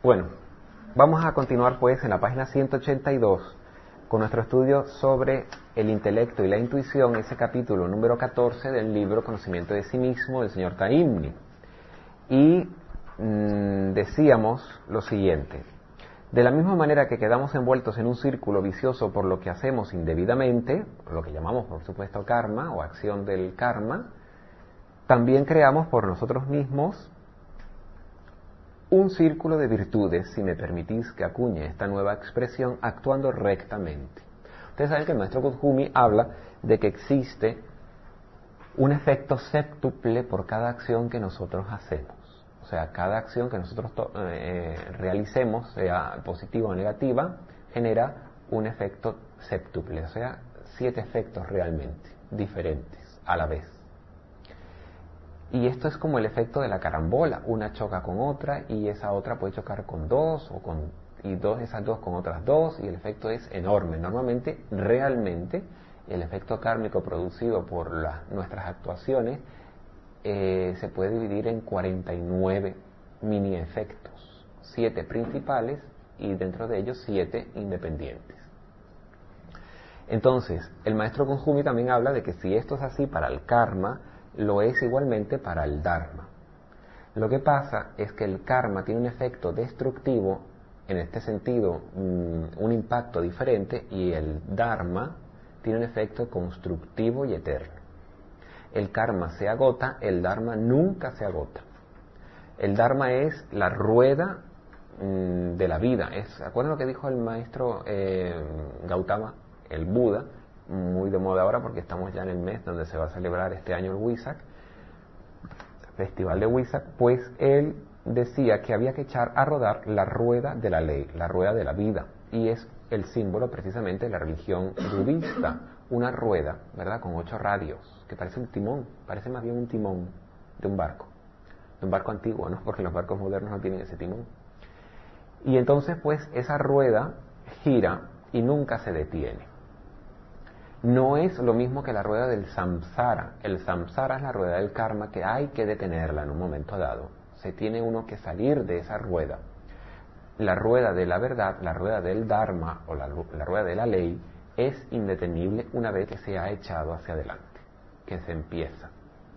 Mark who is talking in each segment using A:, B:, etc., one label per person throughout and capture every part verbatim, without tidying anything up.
A: Bueno, vamos a continuar pues en la página ciento ochenta y dos con nuestro estudio sobre el intelecto y la intuición, ese capítulo número catorce del libro Conocimiento de sí mismo del señor Taimni. Y mmm, decíamos lo siguiente: de la misma manera que quedamos envueltos en un círculo vicioso por lo que hacemos indebidamente, lo que llamamos por supuesto karma o acción del karma, también creamos por nosotros mismos un círculo de virtudes, si me permitís que acuñe esta nueva expresión, actuando rectamente. Ustedes saben que el maestro Kuthumi habla de que existe un efecto séptuple por cada acción que nosotros hacemos. O sea, cada acción que nosotros eh, realicemos, sea positiva o negativa, genera un efecto séptuple, o sea, siete efectos realmente diferentes a la vez. Y esto es como el efecto de la carambola: una choca con otra y esa otra puede chocar con dos o con y dos esas dos con otras dos, y el efecto es enorme. Normalmente, realmente, el efecto kármico producido por la, nuestras actuaciones eh, se puede dividir en cuarenta y nueve mini efectos, siete principales y dentro de ellos siete independientes. Entonces, el maestro Kuthumi también habla de que si esto es así para el karma, lo es igualmente para el dharma. Lo que pasa es que el karma tiene un efecto destructivo, en este sentido un impacto diferente, y el dharma tiene un efecto constructivo y eterno. El karma se agota, el dharma nunca se agota. El dharma es la rueda mmm, de la vida. ¿Se acuerdan lo que dijo el maestro eh, Gautama, el Buda? Muy de moda ahora porque estamos ya en el mes donde se va a celebrar este año el Wesak, festival de Wesak. Pues él decía que había que echar a rodar la rueda de la ley, la rueda de la vida, y es el símbolo precisamente de la religión budista, una rueda, ¿verdad?, con ocho radios, que parece un timón, parece más bien un timón de un barco, de un barco antiguo, ¿no?, porque los barcos modernos no tienen ese timón. Y entonces pues esa rueda gira y nunca se detiene. No es lo mismo que la rueda del samsara. El samsara es la rueda del karma, que hay que detenerla en un momento dado. Se tiene uno que salir de esa rueda. La rueda de la verdad, la rueda del dharma o la, la rueda de la ley es indetenible una vez que se ha echado hacia adelante, que se empieza.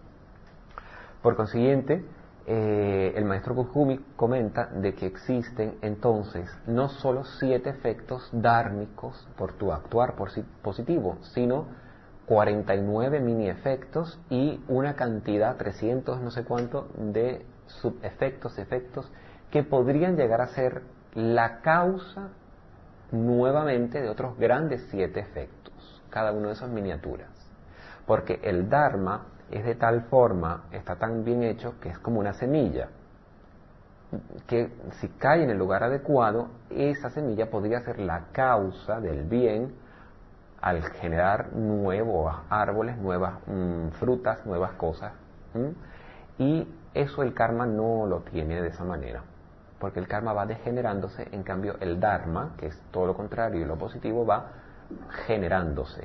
A: Por consiguiente, eh, el maestro Kuthumi comenta de que existen entonces no solo siete efectos dármicos por tu actuar por si positivo, sino cuarenta y nueve mini efectos y una cantidad, trescientos no sé cuánto, de subefectos, efectos que podrían llegar a ser la causa nuevamente de otros grandes siete efectos, cada uno de esos miniaturas. Porque el dharma es de tal forma, está tan bien hecho, que es como una semilla, que si cae en el lugar adecuado, esa semilla podría ser la causa del bien al generar nuevos árboles, nuevas mmm, frutas, nuevas cosas. ¿Mm? Y eso el karma no lo tiene de esa manera, porque el karma va degenerándose, en cambio el dharma, que es todo lo contrario y lo positivo, va generándose.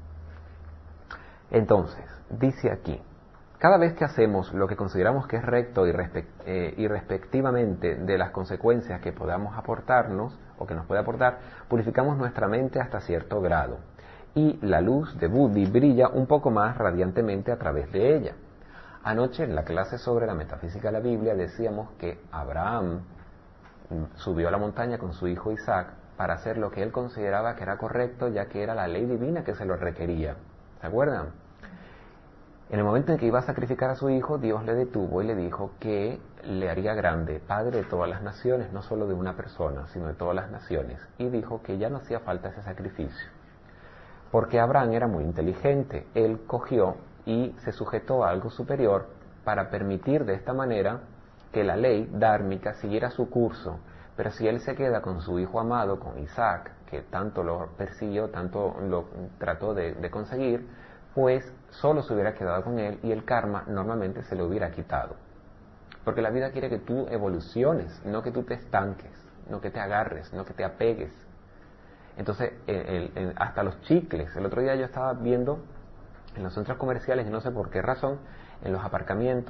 A: Entonces, dice aquí: cada vez que hacemos lo que consideramos que es recto y, respect, eh, y respectivamente de las consecuencias que podamos aportarnos o que nos puede aportar, purificamos nuestra mente hasta cierto grado, y la luz de Buddhi brilla un poco más radiantemente a través de ella. Anoche en la clase sobre la metafísica de la Biblia decíamos que Abraham subió a la montaña con su hijo Isaac para hacer lo que él consideraba que era correcto, ya que era la ley divina que se lo requería. ¿Se acuerdan? En el momento en que iba a sacrificar a su hijo, Dios le detuvo y le dijo que le haría grande, padre de todas las naciones, no solo de una persona, sino de todas las naciones. Y dijo que ya no hacía falta ese sacrificio, porque Abraham era muy inteligente. Él cogió y se sujetó a algo superior para permitir de esta manera que la ley dármica siguiera su curso. Pero si él se queda con su hijo amado, con Isaac, que tanto lo persiguió, tanto lo trató de, de conseguir, pues solo se hubiera quedado con él y el karma normalmente se le hubiera quitado. Porque la vida quiere que tú evoluciones, no que tú te estanques, no que te agarres, no que te apegues. Entonces, el, el, hasta los chicles. El otro día yo estaba viendo en los centros comerciales, y no sé por qué razón, en los aparcamientos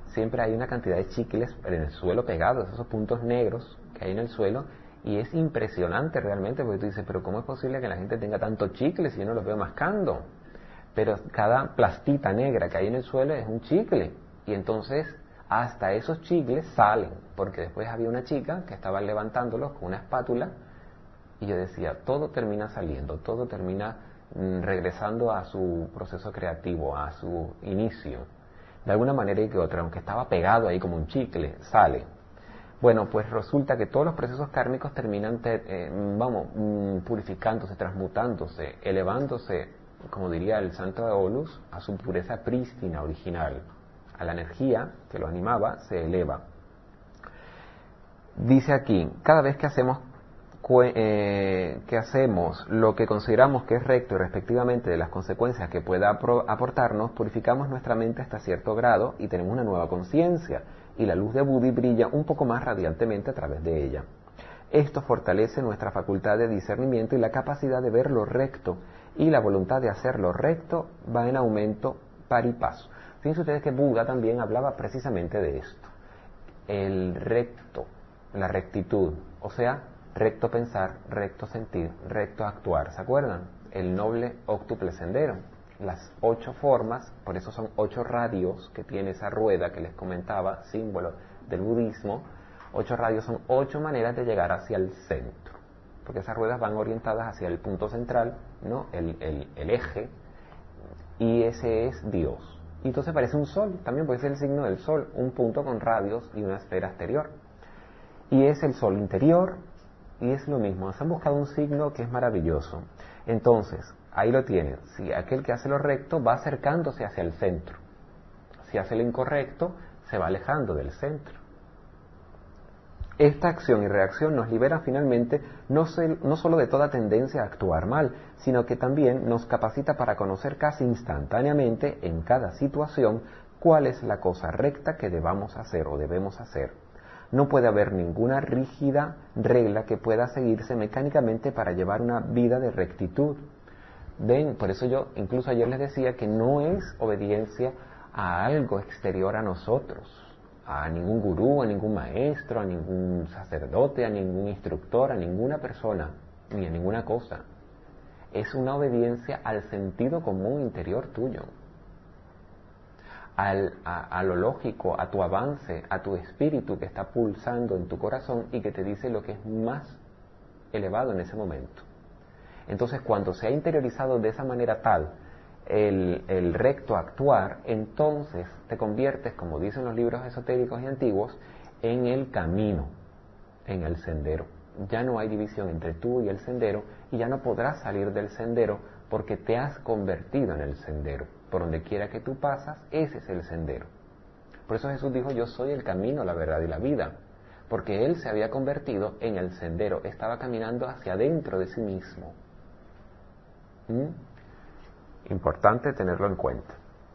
A: siempre hay una cantidad de chicles en el suelo pegados, esos puntos negros que hay en el suelo, y es impresionante realmente, porque tú dices, pero ¿cómo es posible que la gente tenga tantos chicles si yo no los veo mascando? Pero cada plastita negra que hay en el suelo es un chicle, y entonces hasta esos chicles salen, porque después había una chica que estaba levantándolos con una espátula, y yo decía, todo termina saliendo, todo termina mm, regresando a su proceso creativo, a su inicio. De alguna manera y que otra, aunque estaba pegado ahí como un chicle, sale. Bueno, pues resulta que todos los procesos kármicos terminan, te, eh, vamos, mm, purificándose, transmutándose, elevándose, como diría el santo Aulus, a su pureza prístina original. A la energía que lo animaba se eleva. Dice aquí, cada vez que hacemos eh, que hacemos lo que consideramos que es recto y respectivamente de las consecuencias que pueda aportarnos, purificamos nuestra mente hasta cierto grado y tenemos una nueva conciencia, y la luz de Buddhi brilla un poco más radiantemente a través de ella. Esto fortalece nuestra facultad de discernimiento y la capacidad de ver lo recto, y la voluntad de hacer lo recto va en aumento par y paso. Fíjense ustedes que Buda también hablaba precisamente de esto, el recto, la rectitud, o sea, recto pensar, recto sentir, recto actuar. ¿Se acuerdan? El noble óctuple sendero. Las ocho formas, por eso son ocho radios que tiene esa rueda que les comentaba, símbolo del budismo. Ocho radios son ocho maneras de llegar hacia el centro, porque esas ruedas van orientadas hacia el punto central, ¿no? El, el, el eje, y ese es Dios. Y entonces parece un sol, también puede ser el signo del sol, un punto con radios y una esfera exterior. Y es el sol interior, y es lo mismo, se han buscado un signo que es maravilloso. Entonces, ahí lo tienen, si aquel que hace lo recto va acercándose hacia el centro, si hace lo incorrecto, se va alejando del centro. Esta acción y reacción nos libera finalmente no, se, no solo de toda tendencia a actuar mal, sino que también nos capacita para conocer casi instantáneamente en cada situación cuál es la cosa recta que debamos hacer o debemos hacer. No puede haber ninguna rígida regla que pueda seguirse mecánicamente para llevar una vida de rectitud. Ven, por eso yo incluso ayer les decía que no es obediencia a algo exterior a nosotros, a ningún gurú, a ningún maestro, a ningún sacerdote, a ningún instructor, a ninguna persona, ni a ninguna cosa. Es una obediencia al sentido común interior tuyo. Al, a, a lo lógico, a tu avance, a tu espíritu que está pulsando en tu corazón y que te dice lo que es más elevado en ese momento. Entonces, cuando se ha interiorizado de esa manera tal el, el recto actuar, entonces te conviertes, como dicen los libros esotéricos y antiguos, en el camino, en el sendero. Ya no hay división entre tú y el sendero, y ya no podrás salir del sendero porque te has convertido en el sendero. Por donde quiera que tú pasas, ese es el sendero. Por eso Jesús dijo, yo soy el camino, la verdad y la vida. Porque Él se había convertido en el sendero, estaba caminando hacia adentro de sí mismo. ¿Mm? Importante tenerlo en cuenta.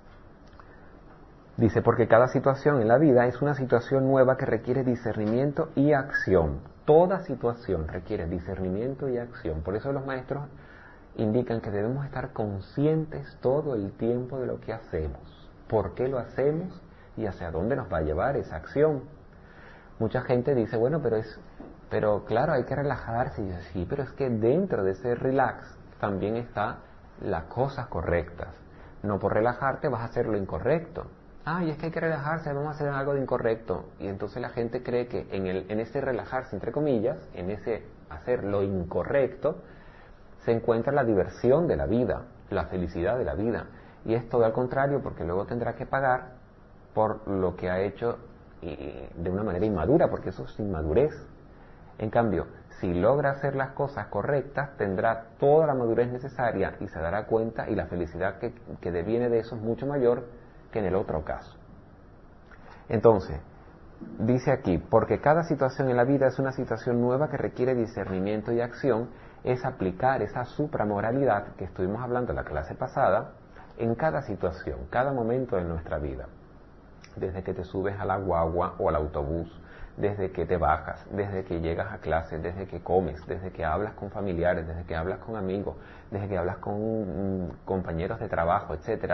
A: Dice, porque cada situación en la vida es una situación nueva que requiere discernimiento y acción. Toda situación requiere discernimiento y acción. Por eso los maestros indican que debemos estar conscientes todo el tiempo de lo que hacemos, por qué lo hacemos y hacia dónde nos va a llevar esa acción. Mucha gente dice, bueno, pero es, pero claro, hay que relajarse. Y yo, sí, pero es que dentro de ese relax también está las cosas correctas. No por relajarte vas a hacer lo incorrecto. Ah, y es que hay que relajarse, vamos a hacer algo de incorrecto. Y entonces la gente cree que en, el, en ese relajarse, entre comillas, en ese hacer lo incorrecto, se encuentra la diversión de la vida, la felicidad de la vida. Y es todo al contrario, porque luego tendrá que pagar por lo que ha hecho y de una manera inmadura, porque eso es inmadurez. En cambio, si logra hacer las cosas correctas, tendrá toda la madurez necesaria y se dará cuenta, y la felicidad que, que deviene de eso es mucho mayor que en el otro caso. Entonces, dice aquí, porque cada situación en la vida es una situación nueva que requiere discernimiento y acción, es aplicar esa supramoralidad que estuvimos hablando en la clase pasada en cada situación, cada momento de nuestra vida. Desde que te subes a la guagua o al autobús, desde que te bajas, desde que llegas a clase, desde que comes, desde que hablas con familiares, desde que hablas con amigos, desde que hablas con mm, compañeros de trabajo, etcétera.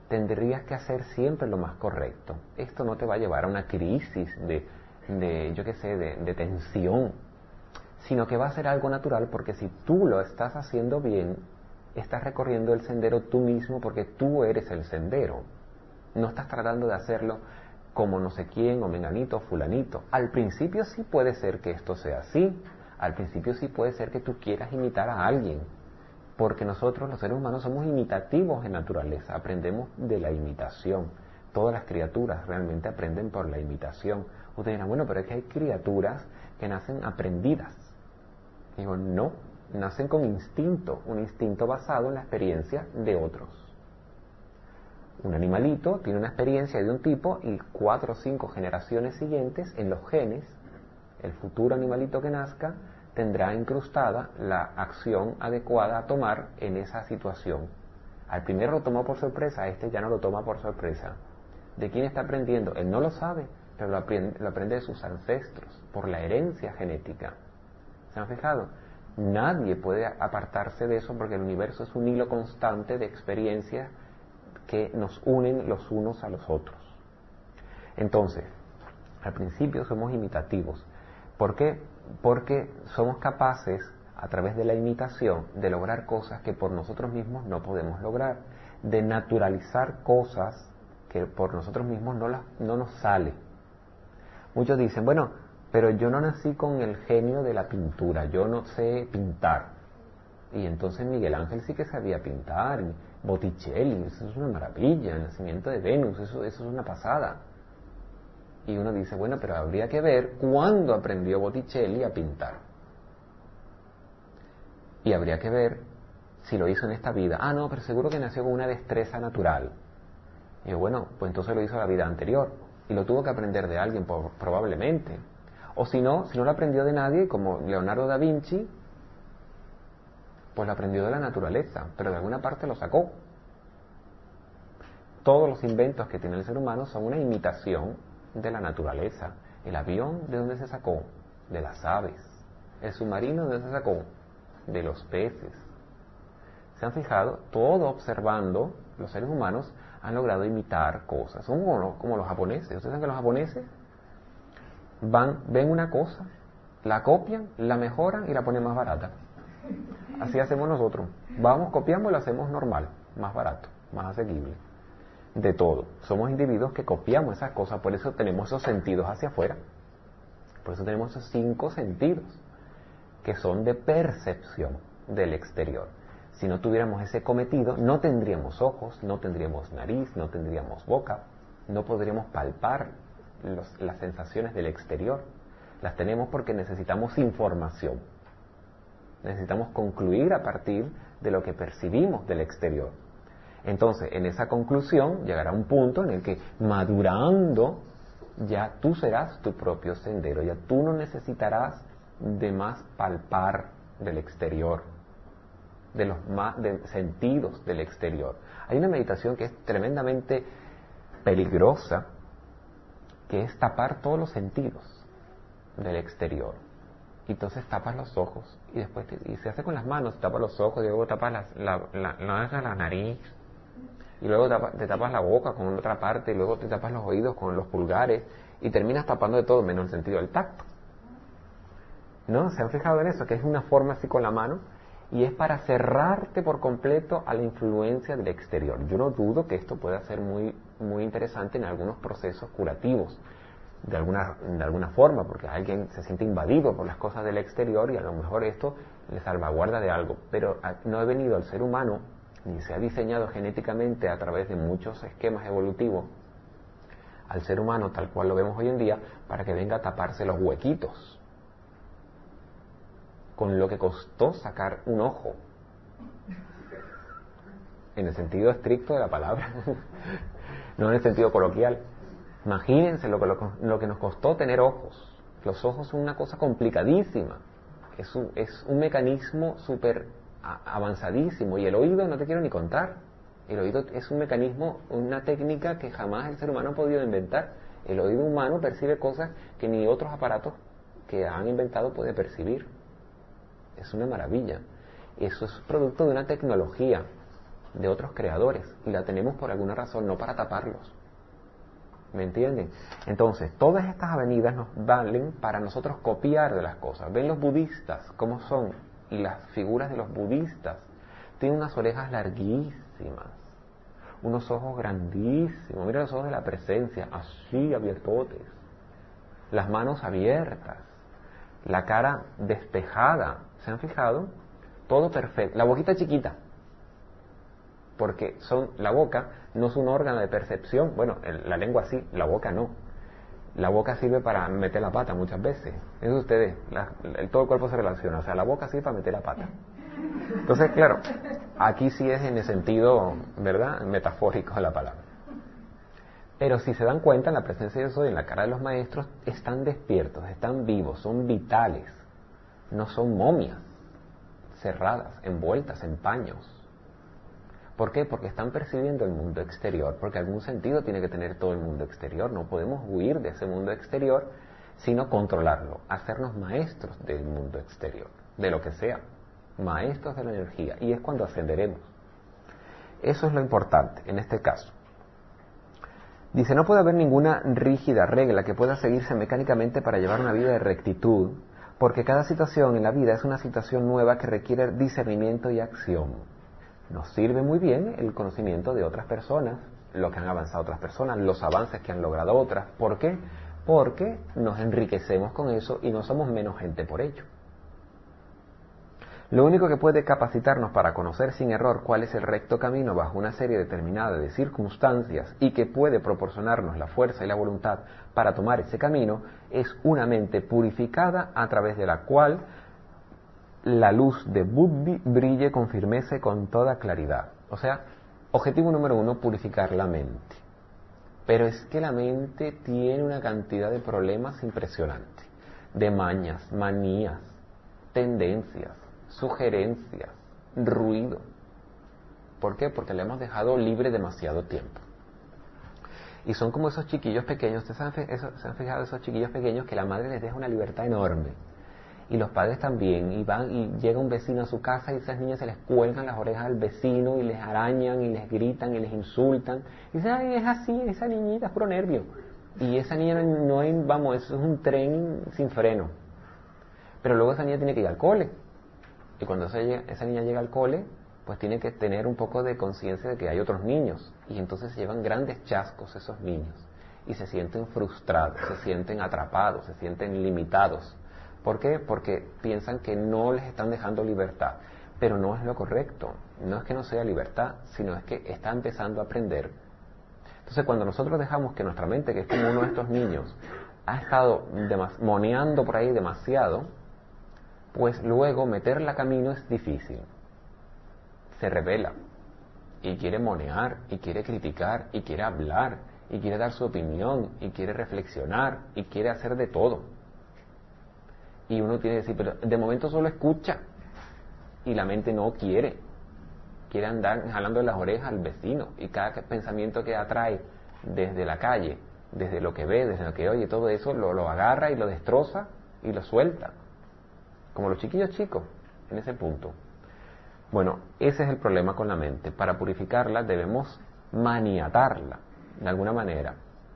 A: tendrías que hacer siempre lo más correcto. Esto no te va a llevar a una crisis de, de yo qué sé, de, de tensión, sino que va a ser algo natural, porque si tú lo estás haciendo bien, estás recorriendo el sendero tú mismo, porque tú eres el sendero. No estás tratando de hacerlo como no sé quién, o menganito, o fulanito. Al principio sí puede ser que esto sea así. Al principio sí puede ser que tú quieras imitar a alguien, porque nosotros los seres humanos somos imitativos en naturaleza, aprendemos de la imitación. Todas las criaturas realmente aprenden por la imitación. Ustedes dirán, bueno, pero es que hay criaturas que nacen aprendidas. Digo, no, nacen con instinto, un instinto basado en la experiencia de otros. Un animalito tiene una experiencia de un tipo y cuatro o cinco generaciones siguientes en los genes, el futuro animalito que nazca tendrá incrustada la acción adecuada a tomar en esa situación. Al primero lo tomó por sorpresa, a este ya no lo toma por sorpresa. ¿De quién está aprendiendo? Él no lo sabe, pero lo aprende, lo aprende de sus ancestros, por la herencia genética. ¿Se han fijado? Nadie puede apartarse de eso, porque el universo es un hilo constante de experiencias que nos unen los unos a los otros. Entonces, al principio somos imitativos. ¿Por qué? Porque somos capaces, a través de la imitación, de lograr cosas que por nosotros mismos no podemos lograr, de naturalizar cosas que por nosotros mismos no, las, no nos sale. Muchos dicen, bueno, pero yo no nací con el genio de la pintura, yo no sé pintar. Y entonces Miguel Ángel sí que sabía pintar, y Botticelli, eso es una maravilla, el nacimiento de Venus, eso, eso es una pasada. Y uno dice, bueno, pero habría que ver cuándo aprendió Botticelli a pintar. Y habría que ver si lo hizo en esta vida. Ah, no, pero seguro que nació con una destreza natural. Y yo, bueno, pues entonces lo hizo la vida anterior. Y lo tuvo que aprender de alguien, por, probablemente. O si no, si no lo aprendió de nadie, como Leonardo da Vinci, pues lo aprendió de la naturaleza, pero de alguna parte lo sacó. Todos los inventos que tiene el ser humano son una imitación de la naturaleza. El avión, ¿de dónde se sacó? De las aves. El submarino, ¿de dónde se sacó? De los peces. ¿Se han fijado? Todo observando, los seres humanos han logrado imitar cosas. Son como, como los japoneses. Ustedes saben que los japoneses van, ven una cosa, la copian, la mejoran y la ponen más barata. Así hacemos nosotros. Vamos, copiamos y lo hacemos normal, más barato, más asequible. De todo. Somos individuos que copiamos esas cosas, por eso tenemos esos sentidos hacia afuera. Por eso tenemos esos cinco sentidos, que son de percepción del exterior. Si no tuviéramos ese cometido, no tendríamos ojos, no tendríamos nariz, no tendríamos boca, no podríamos palpar los, las sensaciones del exterior. Las tenemos porque necesitamos información. Necesitamos concluir a partir de lo que percibimos del exterior. Entonces, en esa conclusión llegará un punto en el que, madurando, ya tú serás tu propio sendero, ya tú no necesitarás de más palpar del exterior, de los más de sentidos del exterior. Hay una meditación que es tremendamente peligrosa, que es tapar todos los sentidos del exterior. Y entonces tapas los ojos y después te, y se hace con las manos, tapas los ojos y luego tapas la, la, la, la, la nariz y luego tapa, te tapas la boca con otra parte y luego te tapas los oídos con los pulgares y terminas tapando de todo menos el sentido del tacto. ¿No? ¿Se han fijado en eso? Que es una forma así con la mano y es para cerrarte por completo a la influencia del exterior. Yo no dudo que esto pueda ser muy, muy interesante en algunos procesos curativos, de alguna, de alguna forma, porque alguien se siente invadido por las cosas del exterior y a lo mejor esto le salvaguarda de algo. Pero no he venido al ser humano, ni se ha diseñado genéticamente a través de muchos esquemas evolutivos, al ser humano tal cual lo vemos hoy en día, para que venga a taparse los huequitos. Con lo que costó sacar un ojo, en el sentido estricto de la palabra, no en el sentido coloquial. Imagínense lo que, lo, lo que nos costó tener ojos. Los ojos son una cosa complicadísima, es un, es un mecanismo súper avanzadísimo, y el oído no te quiero ni contar. El oído es un mecanismo, una técnica que jamás el ser humano ha podido inventar. El oído humano percibe cosas que ni otros aparatos que han inventado puede percibir. Es una maravilla. Eso es producto de una tecnología de otros creadores y la tenemos por alguna razón, no para taparlos. ¿Me entienden? Entonces, todas estas avenidas nos valen para nosotros copiar de las cosas. Ven los budistas cómo son, y las figuras de los budistas tienen unas orejas larguísimas, unos ojos grandísimos. Mira los ojos de la presencia, así abiertotes, las manos abiertas, la cara despejada. ¿Se han fijado? Todo perfecto. La boquita chiquita, porque son, la boca no es un órgano de percepción. Bueno, el, la lengua sí, la boca no. La boca sirve para meter la pata muchas veces. Eso ustedes, la, el, todo el cuerpo se relaciona. O sea, la boca sirve para meter la pata. Entonces, claro, aquí sí es en el sentido, ¿verdad?, metafórico de la palabra. Pero si se dan cuenta, en la presencia de Yo Soy, en la cara de los maestros, están despiertos, están vivos, son vitales. No son momias cerradas, envueltas en paños. ¿Por qué? Porque están percibiendo el mundo exterior, porque algún sentido tiene que tener todo el mundo exterior. No podemos huir de ese mundo exterior, sino controlarlo, hacernos maestros del mundo exterior, de lo que sea, maestros de la energía, y es cuando ascenderemos. Eso es lo importante en este caso. Dice, no puede haber ninguna rígida regla que pueda seguirse mecánicamente para llevar una vida de rectitud, porque cada situación en la vida es una situación nueva que requiere discernimiento y acción. Nos sirve muy bien el conocimiento de otras personas, lo que han avanzado otras personas, los avances que han logrado otras. ¿Por qué? Porque nos enriquecemos con eso y no somos menos gente por ello. Lo único que puede capacitarnos para conocer sin error cuál es el recto camino bajo una serie determinada de circunstancias y que puede proporcionarnos la fuerza y la voluntad para tomar ese camino es una mente purificada a través de la cual la luz de Buddhi brille con firmeza y con toda claridad. O sea, objetivo número uno, purificar la mente. Pero es que la mente tiene una cantidad de problemas impresionantes, de mañas, manías, tendencias, sugerencias, ruido. ¿Por qué? Porque le hemos dejado libre demasiado tiempo. Y son como esos chiquillos pequeños, ¿ustedes se han fijado esos chiquillos pequeños que la madre les deja una libertad enorme? Y los padres también, y van y llega un vecino a su casa y esas niñas se les cuelgan las orejas al vecino y les arañan y les gritan y les insultan. Y dicen, ay, es así, esa niñita es puro nervio. Y esa niña no es, vamos, eso es un tren sin freno. Pero luego esa niña tiene que ir al cole. Y cuando esa, esa niña llega al cole, pues tiene que tener un poco de conciencia de que hay otros niños. Y entonces se llevan grandes chascos esos niños. Y se sienten frustrados, se sienten atrapados, se sienten limitados. ¿Por qué? Porque piensan que no les están dejando libertad, pero no es lo correcto. No es que no sea libertad, sino es que está empezando a aprender. Entonces, cuando nosotros dejamos que nuestra mente, que es como uno de estos niños, ha estado demas- moneando por ahí demasiado, pues luego meterla camino es difícil. Se revela y quiere monear, y quiere criticar, y quiere hablar, y quiere dar su opinión, y quiere reflexionar, y quiere hacer de todo. Y uno tiene que decir, pero de momento solo escucha, y la mente no quiere, quiere andar jalando las orejas al vecino, y cada pensamiento que atrae desde la calle, desde lo que ve, desde lo que oye, todo eso lo, lo agarra y lo destroza y lo suelta, como los chiquillos chicos, en ese punto. Bueno, ese es el problema con la mente. Para purificarla debemos maniatarla, de alguna manera,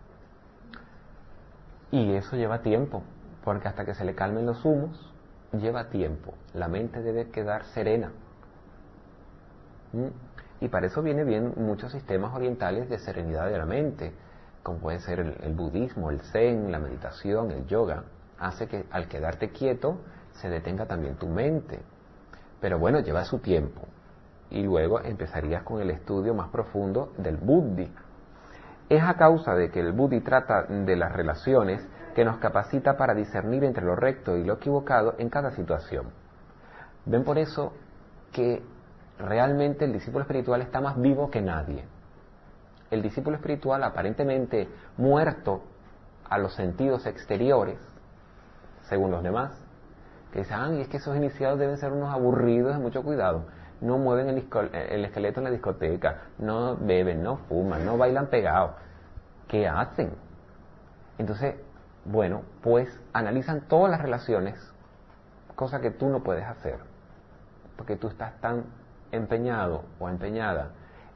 A: y eso lleva tiempo. Porque hasta que se le calmen los humos, lleva tiempo. La mente debe quedar serena. ¿Mm? Y para eso viene bien muchos sistemas orientales de serenidad de la mente, como puede ser el, el budismo, el zen, la meditación, el yoga. Hace que al quedarte quieto, se detenga también tu mente. Pero bueno, lleva su tiempo. Y luego empezarías con el estudio más profundo del Buddhi. Es a causa de que el Buddhi trata de las relaciones que nos capacita para discernir entre lo recto y lo equivocado en cada situación. Ven por eso que realmente el discípulo espiritual está más vivo que nadie. El discípulo espiritual, aparentemente muerto a los sentidos exteriores, según los demás, que dicen, ah, y es que esos iniciados deben ser unos aburridos, de mucho cuidado. No mueven el, el esqueleto en la discoteca, no beben, no fuman, no bailan pegados. ¿Qué hacen? Entonces, bueno, pues analizan todas las relaciones, cosa que tú no puedes hacer, porque tú estás tan empeñado o empeñada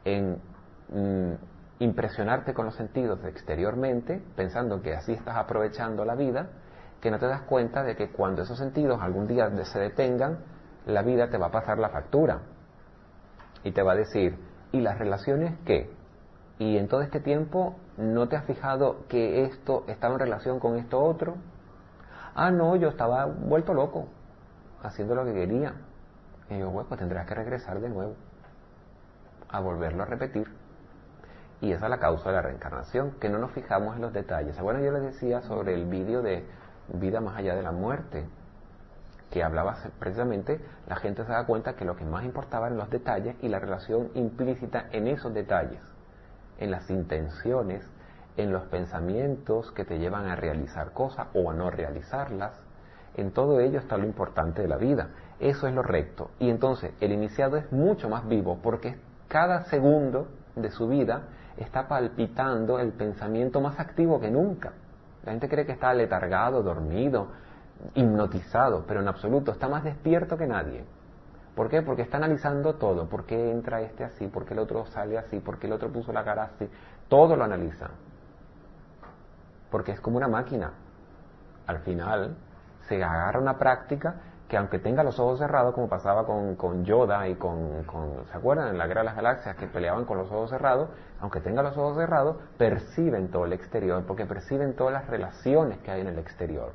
A: en mm, impresionarte con los sentidos exteriormente, pensando que así estás aprovechando la vida, que no te das cuenta de que cuando esos sentidos algún día se detengan, la vida te va a pasar la factura y te va a decir, ¿y las relaciones qué? Y en todo este tiempo no te has fijado que esto estaba en relación con esto otro. Ah, no, yo estaba vuelto loco, haciendo lo que quería. Y yo, bueno, pues tendrás que regresar de nuevo, a volverlo a repetir. Y esa es la causa de la reencarnación, que no nos fijamos en los detalles. Bueno, yo les decía sobre el vídeo de Vida más allá de la muerte, que hablaba precisamente, la gente se da cuenta que lo que más importaba eran los detalles y la relación implícita en esos detalles, en las intenciones, en los pensamientos que te llevan a realizar cosas o a no realizarlas. En todo ello está lo importante de la vida. Eso es lo recto. Y entonces el iniciado es mucho más vivo porque cada segundo de su vida está palpitando el pensamiento más activo que nunca. La gente cree que está letargado, dormido, hipnotizado, pero en absoluto está más despierto que nadie. ¿Por qué? Porque está analizando todo. ¿Por qué entra este así? ¿Por qué el otro sale así? ¿Por qué el otro puso la cara así? Todo lo analiza. Porque es como una máquina. Al final se agarra una práctica que, aunque tenga los ojos cerrados, como pasaba con, con Yoda y con, con, ¿se acuerdan? En la Guerra de las Galaxias, que peleaban con los ojos cerrados, aunque tenga los ojos cerrados, perciben todo el exterior, porque perciben todas las relaciones que hay en el exterior.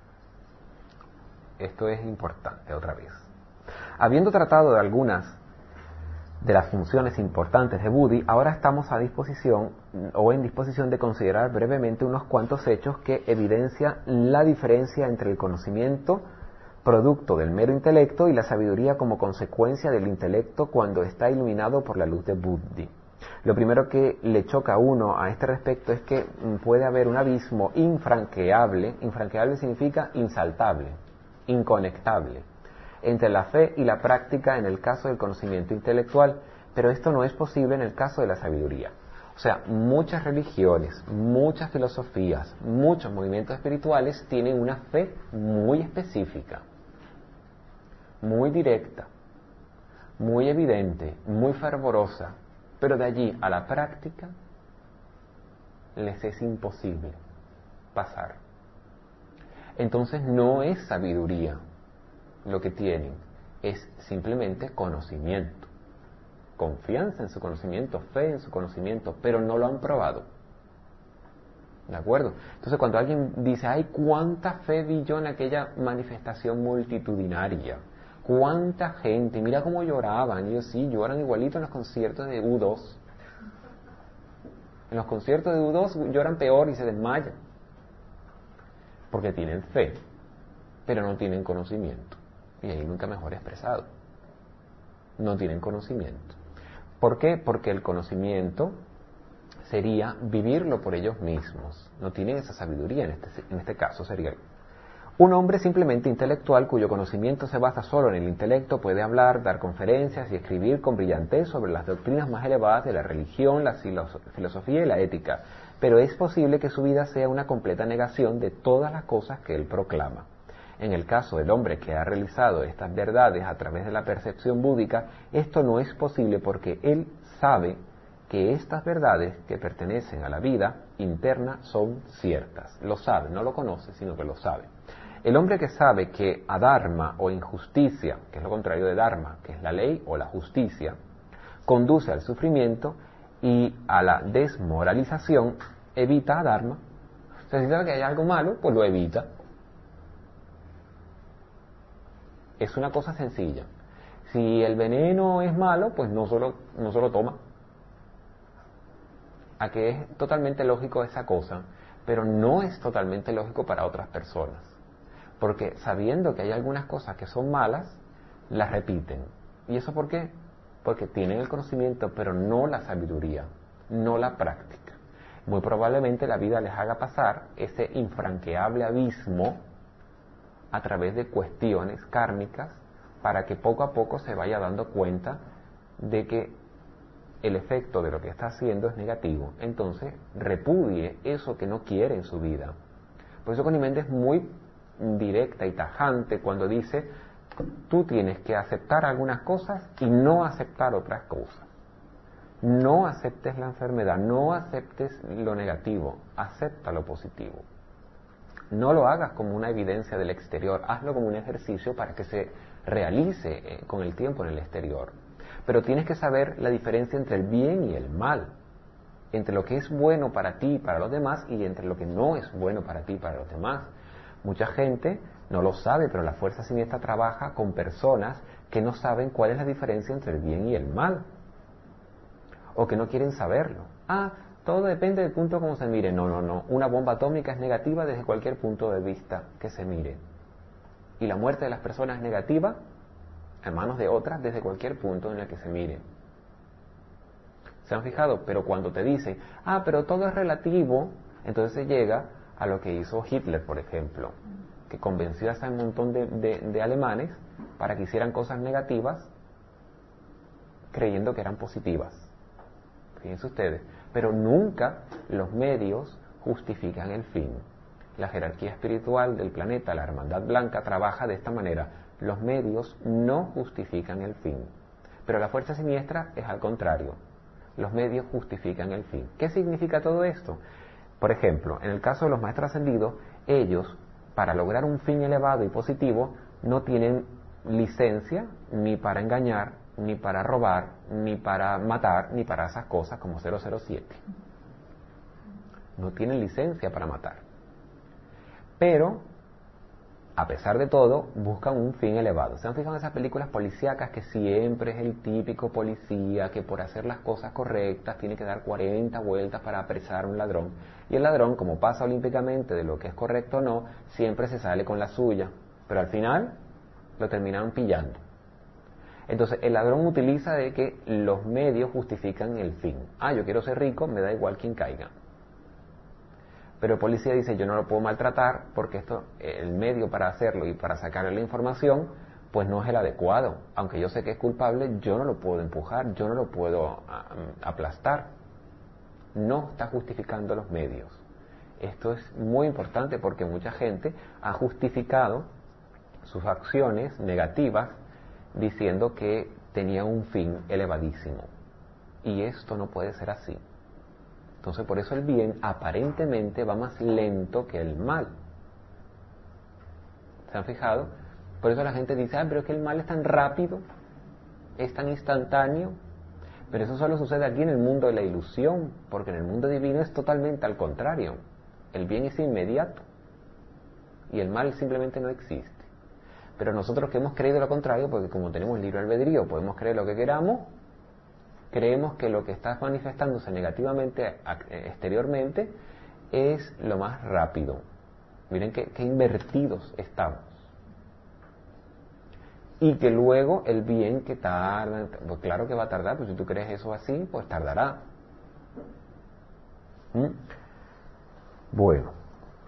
A: Esto es importante otra vez. Habiendo tratado de algunas de las funciones importantes de Buddhi, ahora estamos a disposición o en disposición de considerar brevemente unos cuantos hechos que evidencian la diferencia entre el conocimiento producto del mero intelecto y la sabiduría como consecuencia del intelecto cuando está iluminado por la luz de Buddhi. Lo primero que le choca a uno a este respecto es que puede haber un abismo infranqueable. Infranqueable significa insaltable, inconectable, entre la fe y la práctica en el caso del conocimiento intelectual, pero esto no es posible en el caso de la sabiduría. O sea, muchas religiones, muchas filosofías, muchos movimientos espirituales tienen una fe muy específica, muy directa, muy evidente, muy fervorosa, pero de allí a la práctica les es imposible pasar. Entonces no es sabiduría lo que tienen, es simplemente conocimiento, confianza en su conocimiento, fe en su conocimiento, pero no lo han probado. ¿De acuerdo? Entonces cuando alguien dice, ay, cuánta fe vi yo en aquella manifestación multitudinaria, cuánta gente, mira cómo lloraban, y yo sí, lloran igualito en los conciertos de U dos. En los conciertos de U dos lloran peor y se desmayan, porque tienen fe, pero no tienen conocimiento. Y ahí nunca mejor expresado. No tienen conocimiento. ¿Por qué? Porque el conocimiento sería vivirlo por ellos mismos. No tienen esa sabiduría en este, en este caso. Sería un hombre simplemente intelectual cuyo conocimiento se basa solo en el intelecto, puede hablar, dar conferencias y escribir con brillantez sobre las doctrinas más elevadas de la religión, la filosofía y la ética. Pero es posible que su vida sea una completa negación de todas las cosas que él proclama. En el caso del hombre que ha realizado estas verdades a través de la percepción búdica, esto no es posible porque él sabe que estas verdades que pertenecen a la vida interna son ciertas. Lo sabe, no lo conoce, sino que lo sabe. El hombre que sabe que adharma o injusticia, que es lo contrario de dharma, que es la ley o la justicia, conduce al sufrimiento y a la desmoralización, evita adharma. O sea, si sabe que hay algo malo, pues lo evita. Es una cosa sencilla. Si el veneno es malo, pues no solo, no solo toma. A que es totalmente lógico esa cosa, pero no es totalmente lógico para otras personas. Porque sabiendo que hay algunas cosas que son malas, las repiten. ¿Y eso por qué? Porque tienen el conocimiento, pero no la sabiduría, no la práctica. Muy probablemente la vida les haga pasar ese infranqueable abismo a través de cuestiones kármicas para que poco a poco se vaya dando cuenta de que el efecto de lo que está haciendo es negativo. Entonces repudie eso que no quiere en su vida. Por eso Connie Méndez es muy directa y tajante cuando dice, tú tienes que aceptar algunas cosas y no aceptar otras cosas. No aceptes la enfermedad, no aceptes lo negativo, acepta lo positivo. No lo hagas como una evidencia del exterior, hazlo como un ejercicio para que se realice eh, con el tiempo en el exterior. Pero tienes que saber la diferencia entre el bien y el mal, entre lo que es bueno para ti y para los demás y entre lo que no es bueno para ti y para los demás. Mucha gente no lo sabe, pero la fuerza siniestra trabaja con personas que no saben cuál es la diferencia entre el bien y el mal, o que no quieren saberlo. Ah, todo depende del punto como se mire. No, no, no. Una bomba atómica es negativa desde cualquier punto de vista que se mire. Y la muerte de las personas es negativa en manos de otras desde cualquier punto en el que se mire. ¿Se han fijado? Pero cuando te dicen, ah, pero todo es relativo, entonces se llega a lo que hizo Hitler, por ejemplo, que convenció a ese montón de, de, de alemanes para que hicieran cosas negativas creyendo que eran positivas. Fíjense ustedes. Pero nunca los medios justifican el fin. La jerarquía espiritual del planeta, la Hermandad Blanca, trabaja de esta manera. Los medios no justifican el fin. Pero la fuerza siniestra es al contrario. Los medios justifican el fin. ¿Qué significa todo esto? Por ejemplo, en el caso de los maestros ascendidos, ellos, para lograr un fin elevado y positivo, no tienen licencia ni para engañar, ni para robar, ni para matar, ni para esas cosas como cero cero siete. No tienen licencia para matar. Pero, a pesar de todo, buscan un fin elevado. ¿Se han fijado en esas películas policíacas que siempre es el típico policía que por hacer las cosas correctas tiene que dar cuarenta vueltas para apresar a un ladrón? Y el ladrón, como pasa olímpicamente de lo que es correcto o no, siempre se sale con la suya. Pero al final lo terminan pillando. Entonces, el ladrón utiliza de que los medios justifican el fin. Ah, yo quiero ser rico, me da igual quien caiga. Pero el policía dice, yo no lo puedo maltratar porque esto, el medio para hacerlo y para sacarle la información, pues no es el adecuado. Aunque yo sé que es culpable, yo no lo puedo empujar, yo no lo puedo aplastar. No está justificando los medios. Esto es muy importante porque mucha gente ha justificado sus acciones negativas diciendo que tenía un fin elevadísimo. Y esto no puede ser así. Entonces, por eso el bien aparentemente va más lento que el mal. ¿Se han fijado? Por eso la gente dice, ah, pero es que el mal es tan rápido, es tan instantáneo. Pero eso solo sucede aquí en el mundo de la ilusión, porque en el mundo divino es totalmente al contrario. El bien es inmediato y el mal simplemente no existe. Pero nosotros que hemos creído lo contrario, porque como tenemos libre albedrío, podemos creer lo que queramos, creemos que lo que está manifestándose negativamente exteriormente es lo más rápido. Miren qué, qué invertidos estamos. Y que luego el bien que tarda, pues claro que va a tardar, pues si tú crees eso así, pues tardará. ¿Mm? Bueno.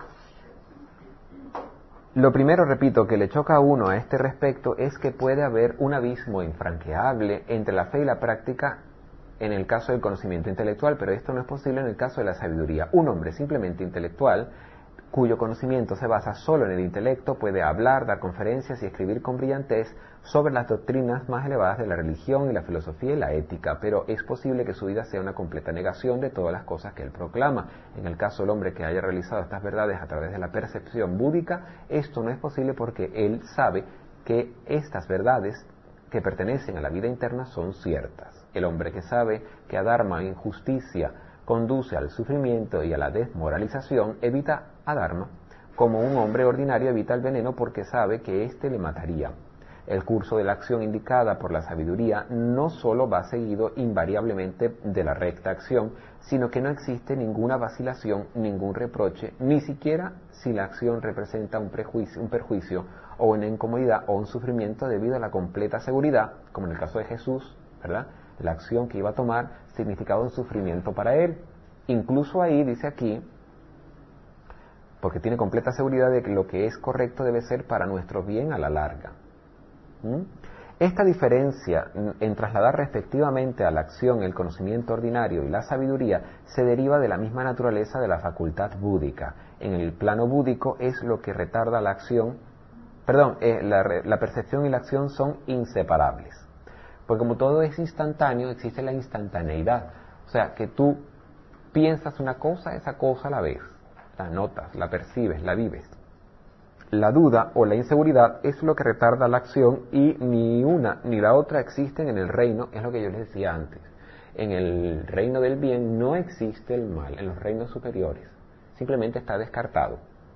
A: Lo primero, repito, que le choca a uno a este respecto es que puede haber un abismo infranqueable entre la fe y la práctica en el caso del conocimiento intelectual, pero esto no es posible en el caso de la sabiduría. Un hombre simplemente intelectual, cuyo conocimiento se basa solo en el intelecto, puede hablar, dar conferencias y escribir con brillantez sobre las doctrinas más elevadas de la religión y la filosofía y la ética, pero es posible que su vida sea una completa negación de todas las cosas que él proclama. En el caso del hombre que haya realizado estas verdades a través de la percepción búdica, esto no es posible porque él sabe que estas verdades que pertenecen a la vida interna son ciertas. El hombre que sabe que a Dharma injusticia conduce al sufrimiento y a la desmoralización, evita a Dharma, como un hombre ordinario evita el veneno porque sabe que éste le mataría. El curso de la acción indicada por la sabiduría no solo va seguido invariablemente de la recta acción, sino que no existe ninguna vacilación, ningún reproche, ni siquiera si la acción representa un, prejuicio, un perjuicio o una incomodidad o un sufrimiento debido a la completa seguridad, como en el caso de Jesús, ¿verdad? La acción que iba a tomar significaba un sufrimiento para él. Incluso ahí dice aquí, porque tiene completa seguridad de que lo que es correcto debe ser para nuestro bien a la larga. ¿Mm? Esta diferencia en trasladar respectivamente a la acción el conocimiento ordinario y la sabiduría se deriva de la misma naturaleza de la facultad búdica. En el plano búdico es lo que retarda la acción, perdón, eh, la, la percepción y la acción son inseparables. Porque como todo es instantáneo, existe la instantaneidad. O sea, que tú piensas una cosa, esa cosa la ves, la notas, la percibes, la vives. La duda o la inseguridad es lo que retarda la acción y ni una ni la otra existen en el reino, es lo que yo les decía antes. En el reino del bien no existe el mal, en los reinos superiores. Simplemente está descartado.